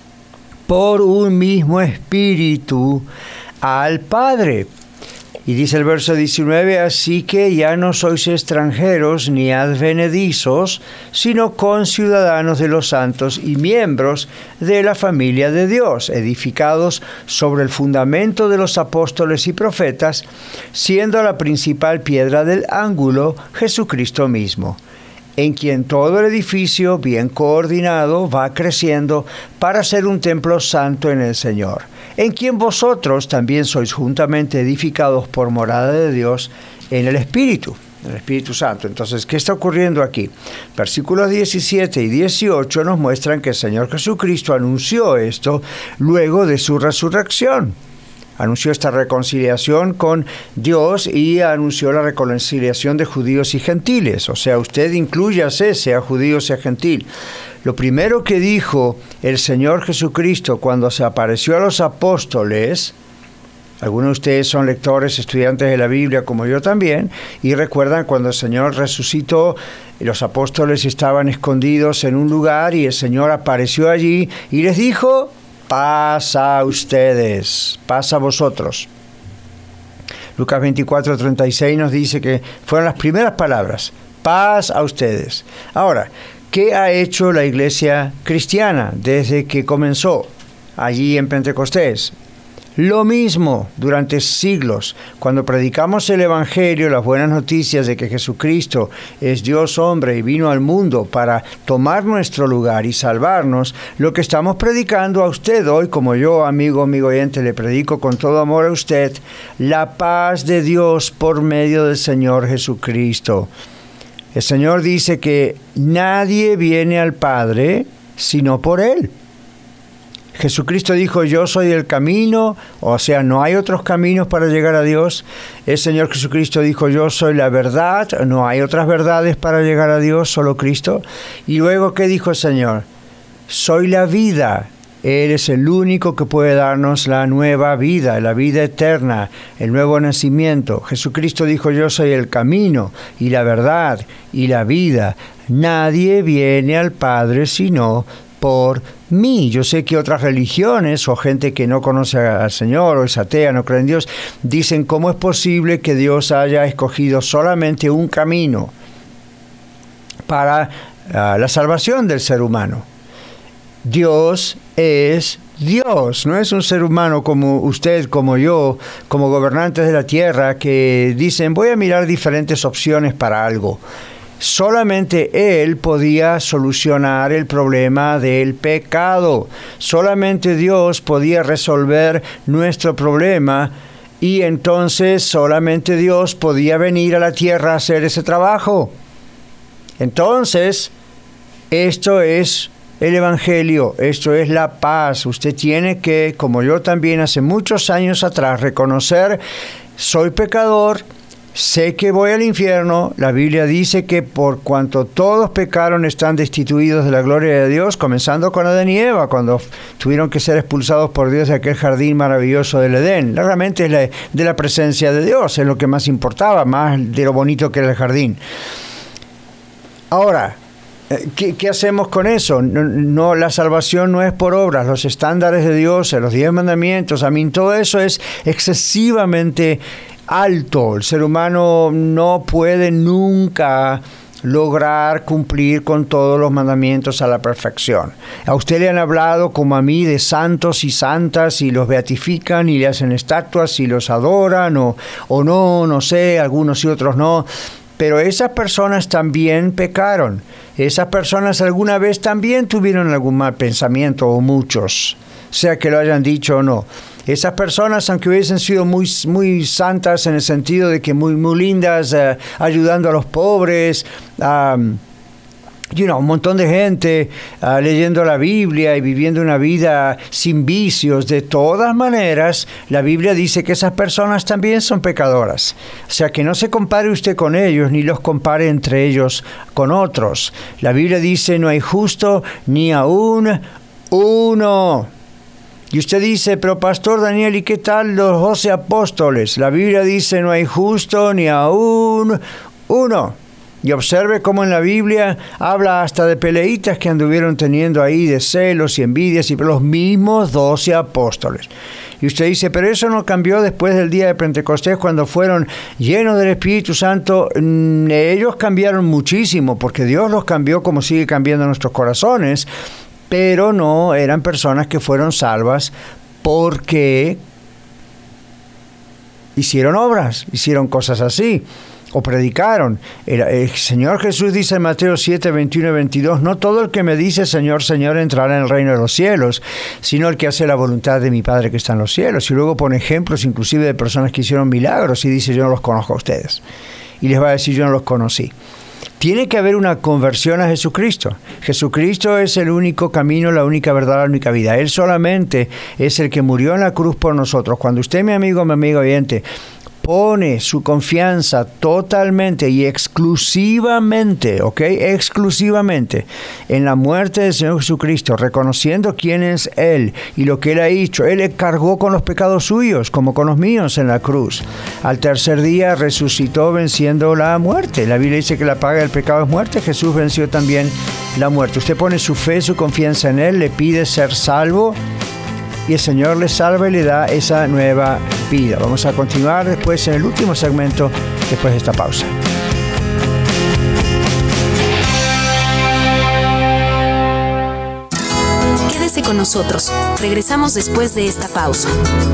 por un mismo espíritu al Padre. Y dice el verso diecinueve, así que ya no sois extranjeros ni advenedizos, sino conciudadanos de los santos y miembros de la familia de Dios, edificados sobre el fundamento de los apóstoles y profetas, siendo la principal piedra del ángulo Jesucristo mismo, en quien todo el edificio, bien coordinado, va creciendo para ser un templo santo en el Señor, en quien vosotros también sois juntamente edificados por morada de Dios en el Espíritu, el Espíritu Santo. Entonces, ¿qué está ocurriendo aquí? Versículos diecisiete y dieciocho nos muestran que el Señor Jesucristo anunció esto luego de su resurrección. Anunció esta reconciliación con Dios y anunció la reconciliación de judíos y gentiles. O sea, usted inclúyase, sea judío, sea gentil. Lo primero que dijo el Señor Jesucristo cuando se apareció a los apóstoles, algunos de ustedes son lectores, estudiantes de la Biblia, como yo también, y recuerdan cuando el Señor resucitó, los apóstoles estaban escondidos en un lugar y el Señor apareció allí y les dijo: paz a ustedes, paz a vosotros. Lucas veinticuatro, treinta y seis nos dice que fueron las primeras palabras, paz a ustedes. Ahora, ¿qué ha hecho la iglesia cristiana desde que comenzó allí en Pentecostés? Lo mismo durante siglos. Cuando predicamos el Evangelio, las buenas noticias de que Jesucristo es Dios hombre y vino al mundo para tomar nuestro lugar y salvarnos, lo que estamos predicando a usted hoy, como yo, amigo, amigo oyente, le predico con todo amor a usted, la paz de Dios por medio del Señor Jesucristo. El Señor dice que nadie viene al Padre sino por Él. Jesucristo dijo, yo soy el camino, o sea, no hay otros caminos para llegar a Dios. El Señor Jesucristo dijo, yo soy la verdad, no hay otras verdades para llegar a Dios, solo Cristo. Y luego, ¿qué dijo el Señor? Soy la vida. Él es el único que puede darnos la nueva vida, la vida eterna, el nuevo nacimiento. Jesucristo dijo, yo soy el camino y la verdad y la vida. Nadie viene al Padre sino por mí. Yo sé que otras religiones o gente que no conoce al Señor o es atea, no cree en Dios, dicen, ¿cómo es posible que Dios haya escogido solamente un camino para uh, la salvación del ser humano? Dios es Dios, no es un ser humano como usted, como yo, como gobernantes de la tierra que dicen voy a mirar diferentes opciones para algo. Solamente Él podía solucionar el problema del pecado. Solamente Dios podía resolver nuestro problema y entonces solamente Dios podía venir a la tierra a hacer ese trabajo. Entonces, esto es el Evangelio, esto es la paz. Usted tiene que, como yo también hace muchos años atrás, reconocer, soy pecador, sé que voy al infierno. La Biblia dice que por cuanto todos pecaron están destituidos de la gloria de Dios, comenzando con Adán y Eva, cuando tuvieron que ser expulsados por Dios de aquel jardín maravilloso del Edén. Realmente es la, de la presencia de Dios, es lo que más importaba, más de lo bonito que era el jardín. Ahora, ¿Qué, ¿Qué hacemos con eso? No, no, la salvación no es por obras, los estándares de Dios, los diez mandamientos, a mí todo eso es excesivamente alto. El ser humano no puede nunca lograr cumplir con todos los mandamientos a la perfección. A usted le han hablado como a mí de santos y santas y los beatifican y le hacen estatuas y los adoran o, o no, no sé, algunos y otros no. Pero esas personas también pecaron. Esas personas alguna vez también tuvieron algún mal pensamiento, o muchos, sea que lo hayan dicho o no. Esas personas, aunque hubiesen sido muy, muy santas en el sentido de que muy, muy lindas, uh, ayudando a los pobres, um, you know, un montón de gente uh, leyendo la Biblia y viviendo una vida sin vicios, de todas maneras, la Biblia dice que esas personas también son pecadoras. O sea, que no se compare usted con ellos, ni los compare entre ellos con otros. La Biblia dice, no hay justo ni aún uno. Y usted dice, pero Pastor Daniel, ¿y qué tal los doce apóstoles? La Biblia dice, no hay justo ni aún uno. Y observe cómo en la Biblia habla hasta de peleitas que anduvieron teniendo ahí, de celos y envidias, y los mismos doce apóstoles. Y usted dice, pero eso no cambió después del día de Pentecostés, cuando fueron llenos del Espíritu Santo. Ellos cambiaron muchísimo, porque Dios los cambió como sigue cambiando nuestros corazones, pero no eran personas que fueron salvas porque hicieron obras, hicieron cosas así, o predicaron. El, el Señor Jesús dice en Mateo siete, veintiuno y veintidós, no todo el que me dice Señor, Señor entrará en el reino de los cielos, sino el que hace la voluntad de mi Padre que está en los cielos. Y luego pone ejemplos inclusive de personas que hicieron milagros y dice, yo no los conozco a ustedes. Y les va a decir, yo no los conocí. Tiene que haber una conversión a Jesucristo. Jesucristo es el único camino, la única verdad, la única vida. Él solamente es el que murió en la cruz por nosotros. Cuando usted, mi amigo, mi amigo oyente, pone su confianza totalmente y exclusivamente, ¿ok? Exclusivamente en la muerte del Señor Jesucristo, reconociendo quién es Él y lo que Él ha hecho. Él le cargó con los pecados suyos, como con los míos en la cruz. Al tercer día resucitó venciendo la muerte. La Biblia dice que la paga del pecado es muerte. Jesús venció también la muerte. Usted pone su fe, su confianza en Él, le pide ser salvo, y el Señor le salva y le da esa nueva vida. Vamos a continuar después en el último segmento, después de esta pausa. Quédese con nosotros. Regresamos después de esta pausa.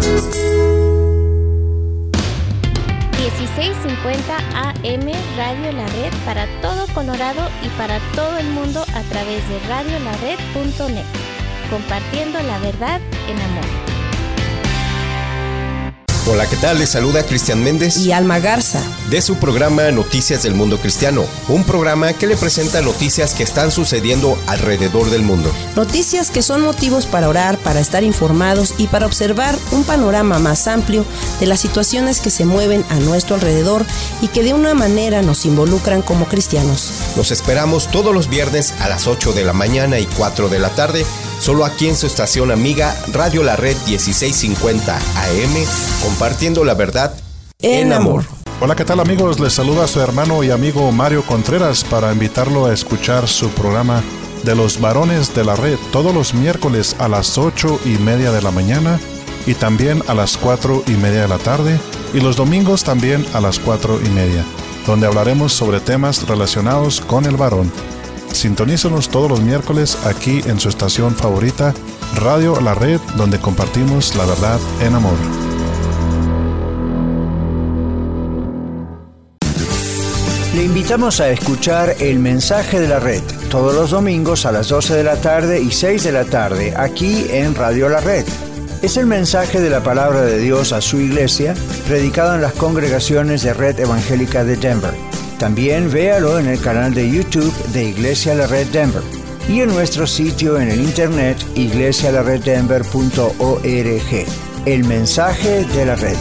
dieciséis cincuenta A M Radio La Red para todo Colorado y para todo el mundo a través de radio la red punto net. Compartiendo la verdad en amor. Hola, ¿qué tal? Les saluda Cristian Méndez y Alma Garza de su programa Noticias del Mundo Cristiano, un programa que le presenta noticias que están sucediendo alrededor del mundo. Noticias que son motivos para orar, para estar informados y para observar un panorama más amplio de las situaciones que se mueven a nuestro alrededor y que de una manera nos involucran como cristianos. Los esperamos todos los viernes a las ocho de la mañana y cuatro de la tarde, solo aquí en su estación amiga Radio La Red dieciséis cincuenta A M, compartiendo la verdad en amor. Hola, ¿qué tal amigos? Les saluda su hermano y amigo Mario Contreras para invitarlo a escuchar su programa de los varones de la red todos los miércoles a las ocho y media de la mañana y también a las cuatro y media de la tarde y los domingos también a las cuatro y media, donde hablaremos sobre temas relacionados con el varón. Sintonícenos todos los miércoles aquí en su estación favorita, Radio La Red, donde compartimos la verdad en amor. Le invitamos a escuchar el mensaje de la red todos los domingos a las doce de la tarde y seis de la tarde aquí en Radio La Red. Es el mensaje de la palabra de Dios a su iglesia, predicado en las congregaciones de Red Evangélica de Denver. También véalo en el canal de YouTube de Iglesia La Red Denver y en nuestro sitio en el internet iglesia la red denver punto org. El mensaje de la red.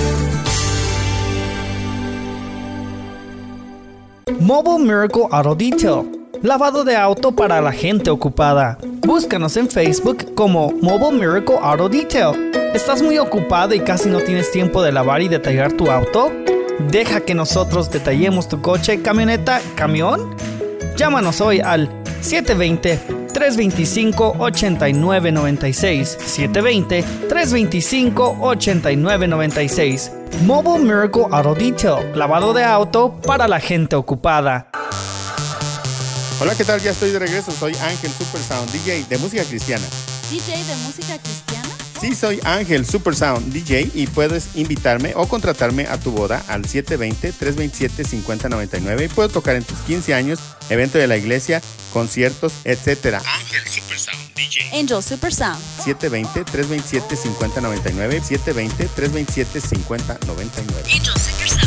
Mobile Miracle Auto Detail, lavado de auto para la gente ocupada. Búscanos en Facebook como Mobile Miracle Auto Detail. ¿Estás muy ocupado y casi no tienes tiempo de lavar y detallar tu auto? Deja que nosotros detallemos tu coche, camioneta, camión. Llámanos hoy al siete dos cero, tres dos cinco, ocho nueve nueve seis, siete dos cero, tres dos cinco, ocho nueve nueve seis. Mobile Miracle Auto Detail, lavado de auto para la gente ocupada. Hola, ¿qué tal? Ya estoy de regreso. Soy Ángel Supersound, D J de música cristiana. ¿D J de música cristiana? Sí, soy Ángel Supersound, D J, y puedes invitarme o contratarme a tu boda al siete dos cero, tres dos siete, cinco cero nueve nueve y puedo tocar en tus quince años, evento de la iglesia, conciertos, etcétera. Ángel Supersound, D J. Angel Supersound. siete dos cero, tres dos siete, cinco cero nueve nueve, siete dos cero, tres dos siete, cinco cero nueve nueve. Angel Supersound.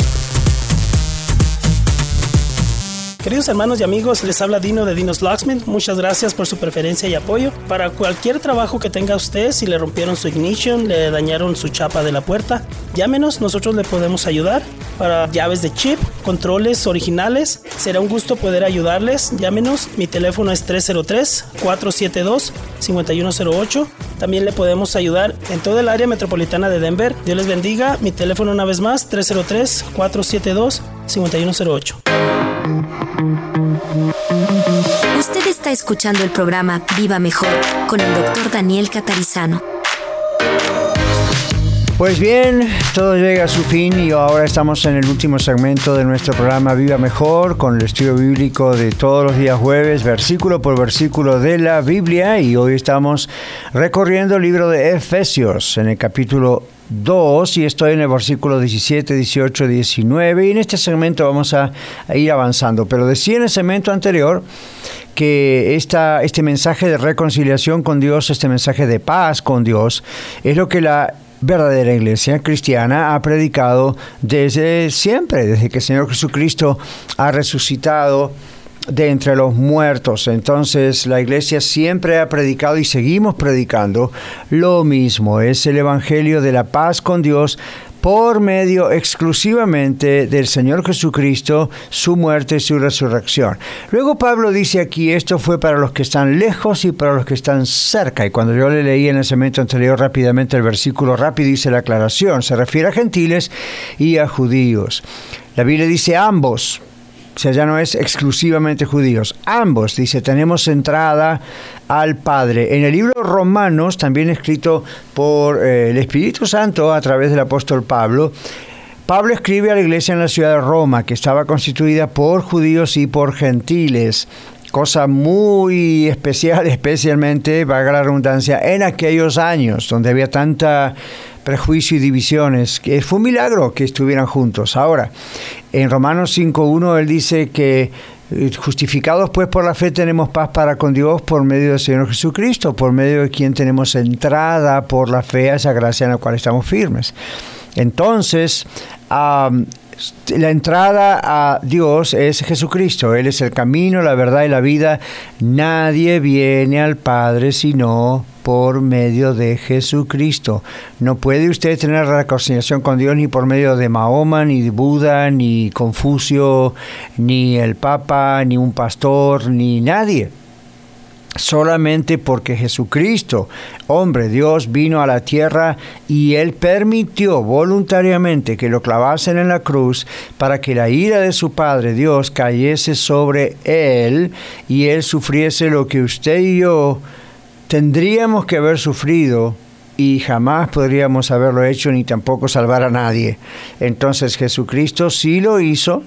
Queridos hermanos y amigos, les habla Dino de Dino's Locksmith. Muchas gracias por su preferencia y apoyo. Para cualquier trabajo que tenga usted, si le rompieron su ignition, le dañaron su chapa de la puerta, llámenos, nosotros le podemos ayudar. Para llaves de chip, controles originales, será un gusto poder ayudarles. Llámenos, mi teléfono es tres cero tres, cuatro siete dos, cinco uno cero ocho. También le podemos ayudar en toda el área metropolitana de Denver. Dios les bendiga. Mi teléfono una vez más, tres cero tres, cuatro siete dos, cinco uno cero ocho. Usted está escuchando el programa Viva Mejor con el doctor Daniel Catarizano. Pues bien, todo llega a su fin y ahora estamos en el último segmento de nuestro programa Viva Mejor con el estudio bíblico de todos los días jueves, versículo por versículo de la Biblia, y hoy estamos recorriendo el libro de Efesios en el capítulo dos y estoy en el versículo diecisiete, dieciocho, diecinueve, y en este segmento vamos a, a ir avanzando. Pero decía en el segmento anterior que esta, este mensaje de reconciliación con Dios, este mensaje de paz con Dios, es lo que la verdadera iglesia cristiana ha predicado desde siempre, desde que el Señor Jesucristo ha resucitado de entre los muertos. Entonces la iglesia siempre ha predicado y seguimos predicando lo mismo, es el evangelio de la paz con Dios por medio exclusivamente del Señor Jesucristo, su muerte y su resurrección. Luego Pablo dice aquí, esto fue para los que están lejos y para los que están cerca. Y cuando yo le leí en el segmento anterior rápidamente el versículo, rápido dice la aclaración, se refiere a gentiles y a judíos. La Biblia dice ambos. O sea, ya no es exclusivamente judíos. Ambos, dice, tenemos entrada al Padre. En el libro Romanos, también escrito por eh, el Espíritu Santo a través del apóstol Pablo, Pablo escribe a la iglesia en la ciudad de Roma, que estaba constituida por judíos y por gentiles. Cosa muy especial, especialmente, valga la redundancia, en aquellos años donde había tanta prejuicio y divisiones, que fue un milagro que estuvieran juntos. Ahora, en Romanos cinco uno él dice que Justificados pues por la fe tenemos paz para con Dios por medio del Señor Jesucristo, por medio de quien tenemos entrada por la fe a esa gracia en la cual estamos firmes. Entonces, um, la entrada a Dios es Jesucristo. Él es el camino, la verdad y la vida. Nadie viene al Padre sino por medio de Jesucristo. No puede usted tener reconciliación con Dios ni por medio de Mahoma, ni de Buda, ni Confucio, ni el Papa, ni un pastor, ni nadie. Solamente porque Jesucristo, hombre, Dios, vino a la tierra y Él permitió voluntariamente que lo clavasen en la cruz para que la ira de su Padre Dios cayese sobre Él y Él sufriese lo que usted y yo tendríamos que haber sufrido y jamás podríamos haberlo hecho ni tampoco salvar a nadie. Entonces Jesucristo sí lo hizo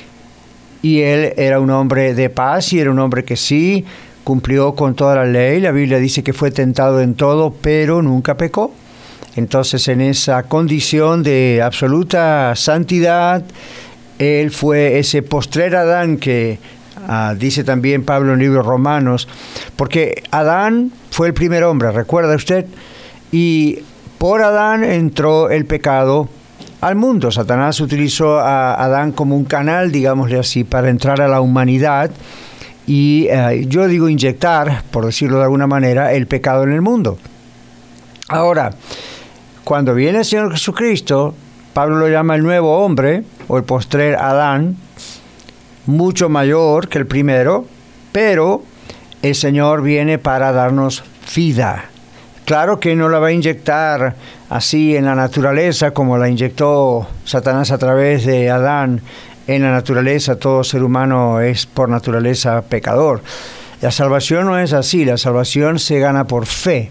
y Él era un hombre de paz y era un hombre que sí cumplió con toda la ley. La Biblia dice que fue tentado en todo, pero nunca pecó. Entonces, en esa condición de absoluta santidad, Él fue ese postrer Adán que uh, dice también Pablo en el libro de Romanos, porque Adán fue el primer hombre, ¿recuerda usted? Y por Adán entró el pecado al mundo. Satanás utilizó a Adán como un canal, digámosle así, para entrar a la humanidad. Y eh, yo digo inyectar, por decirlo de alguna manera, el pecado en el mundo. Ahora, cuando viene el Señor Jesucristo, Pablo lo llama el nuevo hombre, o el postrer Adán, mucho mayor que el primero, pero el Señor viene para darnos vida. Claro que no la va a inyectar así en la naturaleza como la inyectó Satanás a través de Adán. En la naturaleza, todo ser humano es por naturaleza pecador. La salvación no es así, la salvación se gana por fe.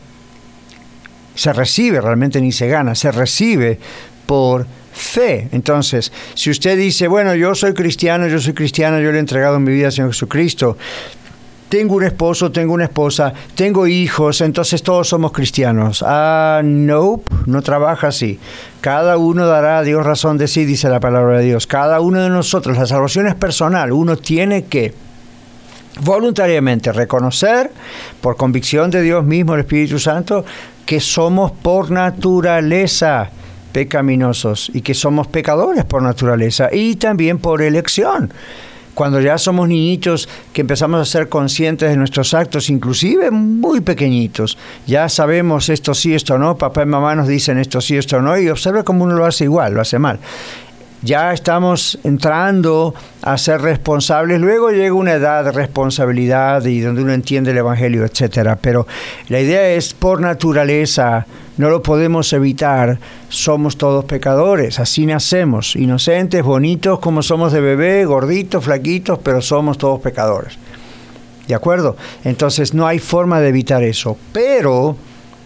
Se recibe, realmente ni se gana, se recibe por fe. Entonces, si usted dice, bueno, yo soy cristiano, yo soy cristiana, yo le he entregado mi vida al Señor Jesucristo, tengo un esposo, tengo una esposa, tengo hijos, entonces todos somos cristianos. Ah, no, no trabaja así. Cada uno dará a Dios razón de sí, dice la palabra de Dios. Cada uno de nosotros, la salvación es personal. Uno tiene que voluntariamente reconocer, por convicción de Dios mismo, el Espíritu Santo, que somos por naturaleza pecaminosos y que somos pecadores por naturaleza y también por elección. Cuando ya somos niñitos que empezamos a ser conscientes de nuestros actos, inclusive muy pequeñitos, ya sabemos esto sí, esto no, papá y mamá nos dicen esto sí, esto no, y observe cómo uno lo hace igual, lo hace mal. Ya estamos entrando a ser responsables, luego llega una edad de responsabilidad y donde uno entiende el Evangelio, etcétera. Pero la idea es por naturaleza, no lo podemos evitar, somos todos pecadores, así nacemos, inocentes, bonitos como somos de bebé, gorditos, flaquitos, pero somos todos pecadores. ¿De acuerdo? Entonces no hay forma de evitar eso, pero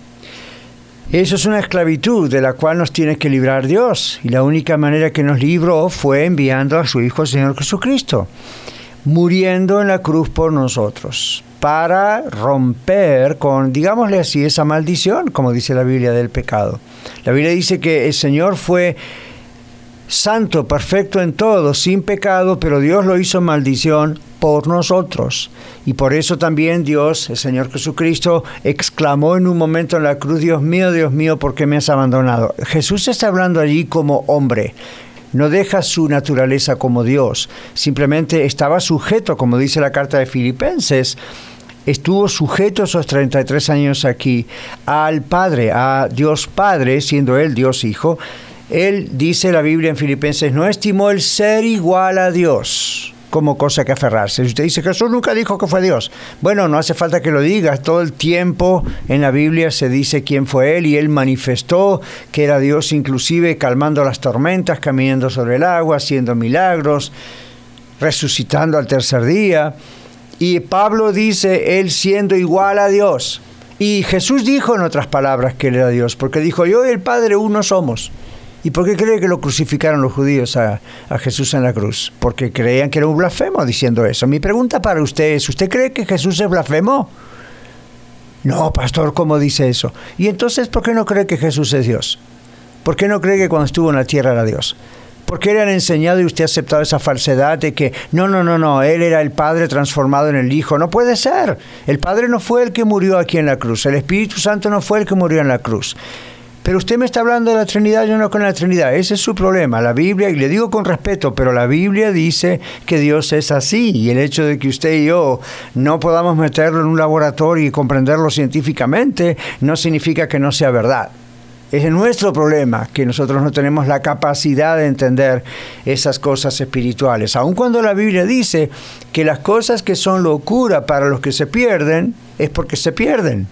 eso es una esclavitud de la cual nos tiene que librar Dios. Y la única manera que nos libró fue enviando a su Hijo, el Señor Jesucristo, muriendo en la cruz por nosotros, para romper con, digámosle así, esa maldición, como dice la Biblia, del pecado. La Biblia dice que el Señor fue santo, perfecto en todo, sin pecado, pero Dios lo hizo maldición por nosotros. Y por eso también Dios, el Señor Jesucristo, exclamó en un momento en la cruz, Dios mío, Dios mío, ¿por qué me has abandonado? Jesús está hablando allí como hombre. No deja su naturaleza como Dios. Simplemente estaba sujeto, como dice la carta de Filipenses, estuvo sujeto esos treinta y tres años aquí al Padre, a Dios Padre, siendo Él Dios Hijo. Él, dice la Biblia en Filipenses, no estimó el ser igual a Dios como cosa que aferrarse. Si usted dice, Jesús nunca dijo que fue Dios. Bueno, no hace falta que lo digas. Todo el tiempo en la Biblia se dice quién fue Él, y Él manifestó que era Dios, inclusive calmando las tormentas, caminando sobre el agua, haciendo milagros, resucitando al tercer día. Y Pablo dice, Él siendo igual a Dios. Y Jesús dijo, en otras palabras, que Él era Dios, porque dijo, yo y el Padre uno somos. ¿Y por qué cree que lo crucificaron los judíos a, a Jesús en la cruz? Porque creían que era un blasfemo diciendo eso. Mi pregunta para usted es, ¿usted cree que Jesús es blasfemo? No, pastor, ¿cómo dice eso? ¿Y entonces por qué no cree que Jesús es Dios? ¿Por qué no cree que cuando estuvo en la tierra era Dios? ¿Por qué le han enseñado y usted ha aceptado esa falsedad de que no, no, no, no, Él era el Padre transformado en el Hijo? No puede ser. El Padre no fue el que murió aquí en la cruz. El Espíritu Santo no fue el que murió en la cruz. Pero usted me está hablando de la Trinidad, yo no con la Trinidad. Ese es su problema. La Biblia, y le digo con respeto, pero la Biblia dice que Dios es así. Y el hecho de que usted y yo no podamos meterlo en un laboratorio y comprenderlo científicamente no significa que no sea verdad. Es nuestro problema que nosotros no tenemos la capacidad de entender esas cosas espirituales. Aun cuando la Biblia dice que las cosas que son locura para los que se pierden, es porque se pierden.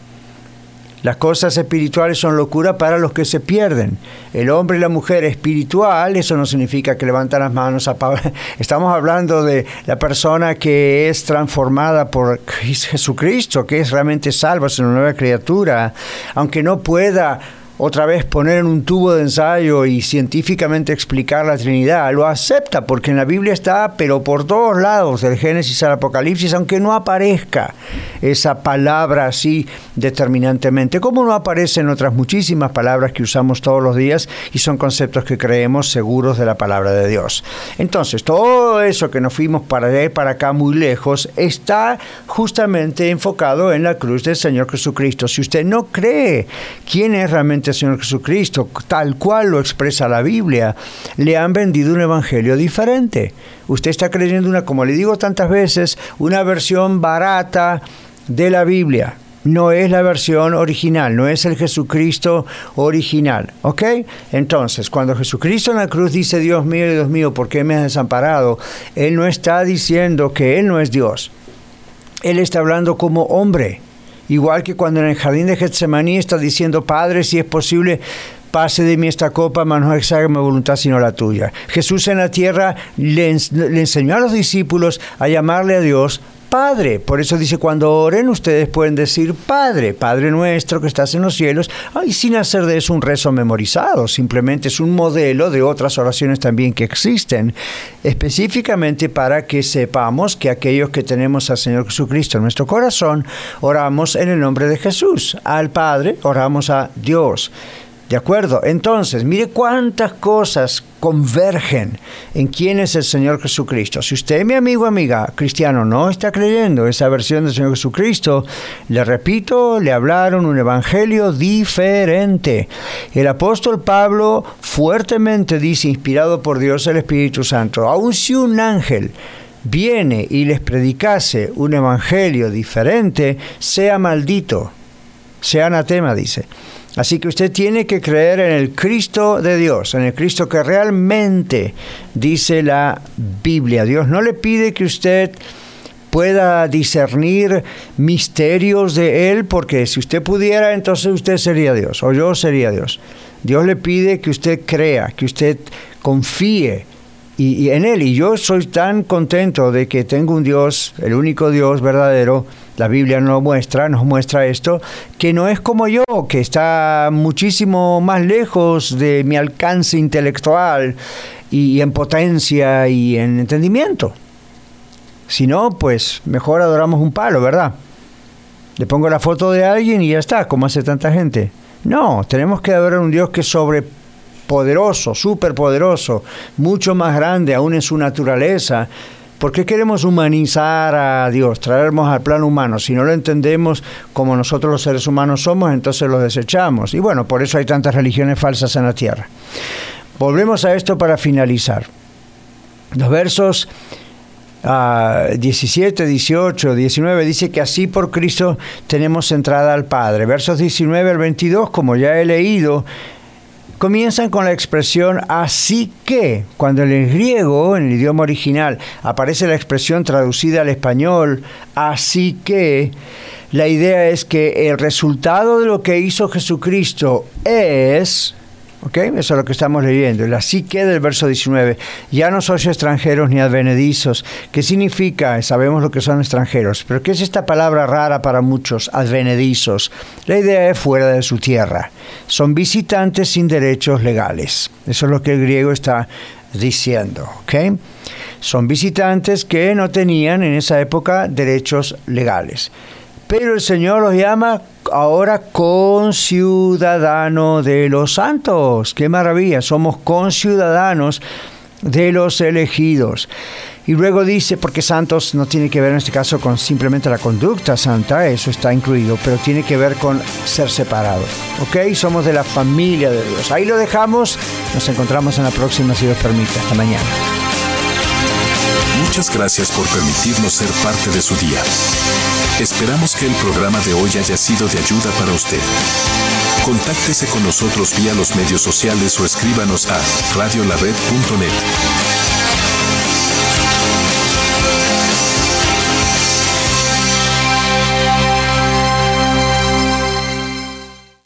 Las cosas espirituales son locura para los que se pierden. El hombre y la mujer espiritual, eso no significa que levantan las manos a Pablo. Estamos hablando de la persona que es transformada por Jesucristo, que es realmente salva, es una nueva criatura, aunque no pueda otra vez poner en un tubo de ensayo y científicamente explicar la Trinidad, lo acepta porque en la Biblia está, pero por todos lados, del Génesis al Apocalipsis, aunque no aparezca esa palabra así determinantemente, como no aparece en otras muchísimas palabras que usamos todos los días y son conceptos que creemos seguros de la palabra de Dios. Entonces, todo eso que nos fuimos para allá y para acá muy lejos está justamente enfocado en la cruz del Señor Jesucristo. Si usted no cree quién es realmente el Señor Jesucristo, tal cual lo expresa la Biblia, le han vendido un evangelio diferente. Usted está creyendo una, como le digo tantas veces, una versión barata de la Biblia. No es la versión original, no es el Jesucristo original, ¿ok? Entonces, cuando Jesucristo en la cruz dice, Dios mío, Dios mío, ¿por qué me has desamparado? Él no está diciendo que Él no es Dios. Él está hablando como hombre. Igual que cuando en el jardín de Getsemaní está diciendo, Padre, si es posible, pase de mí esta copa, mas no se haga mi voluntad sino la tuya. Jesús en la tierra le, le enseñó a los discípulos a llamarle a Dios Padre. Por eso dice, cuando oren ustedes pueden decir Padre, Padre nuestro que estás en los cielos, y sin hacer de eso un rezo memorizado, simplemente es un modelo de otras oraciones también que existen, específicamente para que sepamos que aquellos que tenemos al Señor Jesucristo en nuestro corazón, oramos en el nombre de Jesús. Al Padre oramos a Dios. ¿De acuerdo? Entonces, mire cuántas cosas convergen en quién es el Señor Jesucristo. Si usted, mi amigo o amiga cristiano, no está creyendo esa versión del Señor Jesucristo, le repito, le hablaron un evangelio diferente. El apóstol Pablo fuertemente dice, inspirado por Dios el Espíritu Santo, aun si un ángel viene y les predicase un evangelio diferente, sea maldito, sea anatema, dice. Así que usted tiene que creer en el Cristo de Dios, en el Cristo que realmente dice la Biblia. Dios no le pide que usted pueda discernir misterios de Él, porque si usted pudiera, entonces usted sería Dios, o yo sería Dios. Dios le pide que usted crea, que usted confíe y, y en Él. Y yo soy tan contento de que tengo un Dios, el único Dios verdadero. La Biblia nos muestra, nos muestra esto, que no es como yo, que está muchísimo más lejos de mi alcance intelectual y en potencia y en entendimiento. Si no, pues mejor adoramos un palo, ¿verdad? Le pongo la foto de alguien y ya está, como hace tanta gente. No, tenemos que adorar a un Dios que es sobrepoderoso, superpoderoso, mucho más grande aún en su naturaleza. ¿Por qué queremos humanizar a Dios, traernos al plano humano? Si no lo entendemos como nosotros los seres humanos somos, entonces lo desechamos. Y bueno, por eso hay tantas religiones falsas en la tierra. Volvemos a esto para finalizar. Los versos uh, diecisiete, dieciocho, diecinueve dice que así por Cristo tenemos entrada al Padre. Versos diecinueve al veintidós, como ya he leído, comienzan con la expresión así que. Cuando en el griego, en el idioma original, aparece la expresión traducida al español, así que, la idea es que el resultado de lo que hizo Jesucristo es, ¿ok? Eso es lo que estamos leyendo, el así que del verso diecinueve. Ya no sois extranjeros ni advenedizos. ¿Qué significa? Sabemos lo que son extranjeros, pero ¿qué es esta palabra rara para muchos? Advenedizos. La idea es fuera de su tierra. Son visitantes sin derechos legales. Eso es lo que el griego está diciendo, ¿ok? Son visitantes que no tenían en esa época derechos legales. Pero el Señor los llama ahora conciudadanos de los santos. ¡Qué maravilla! Somos conciudadanos de los elegidos. Y luego dice, porque santos no tiene que ver en este caso con simplemente la conducta santa, eso está incluido, pero tiene que ver con ser separados. ¿Ok? Somos de la familia de Dios. Ahí lo dejamos. Nos encontramos en la próxima, si Dios permite. Hasta mañana. Muchas gracias por permitirnos ser parte de su día. Esperamos que el programa de hoy haya sido de ayuda para usted. Contáctese con nosotros vía los medios sociales o escríbanos a radio la red punto net.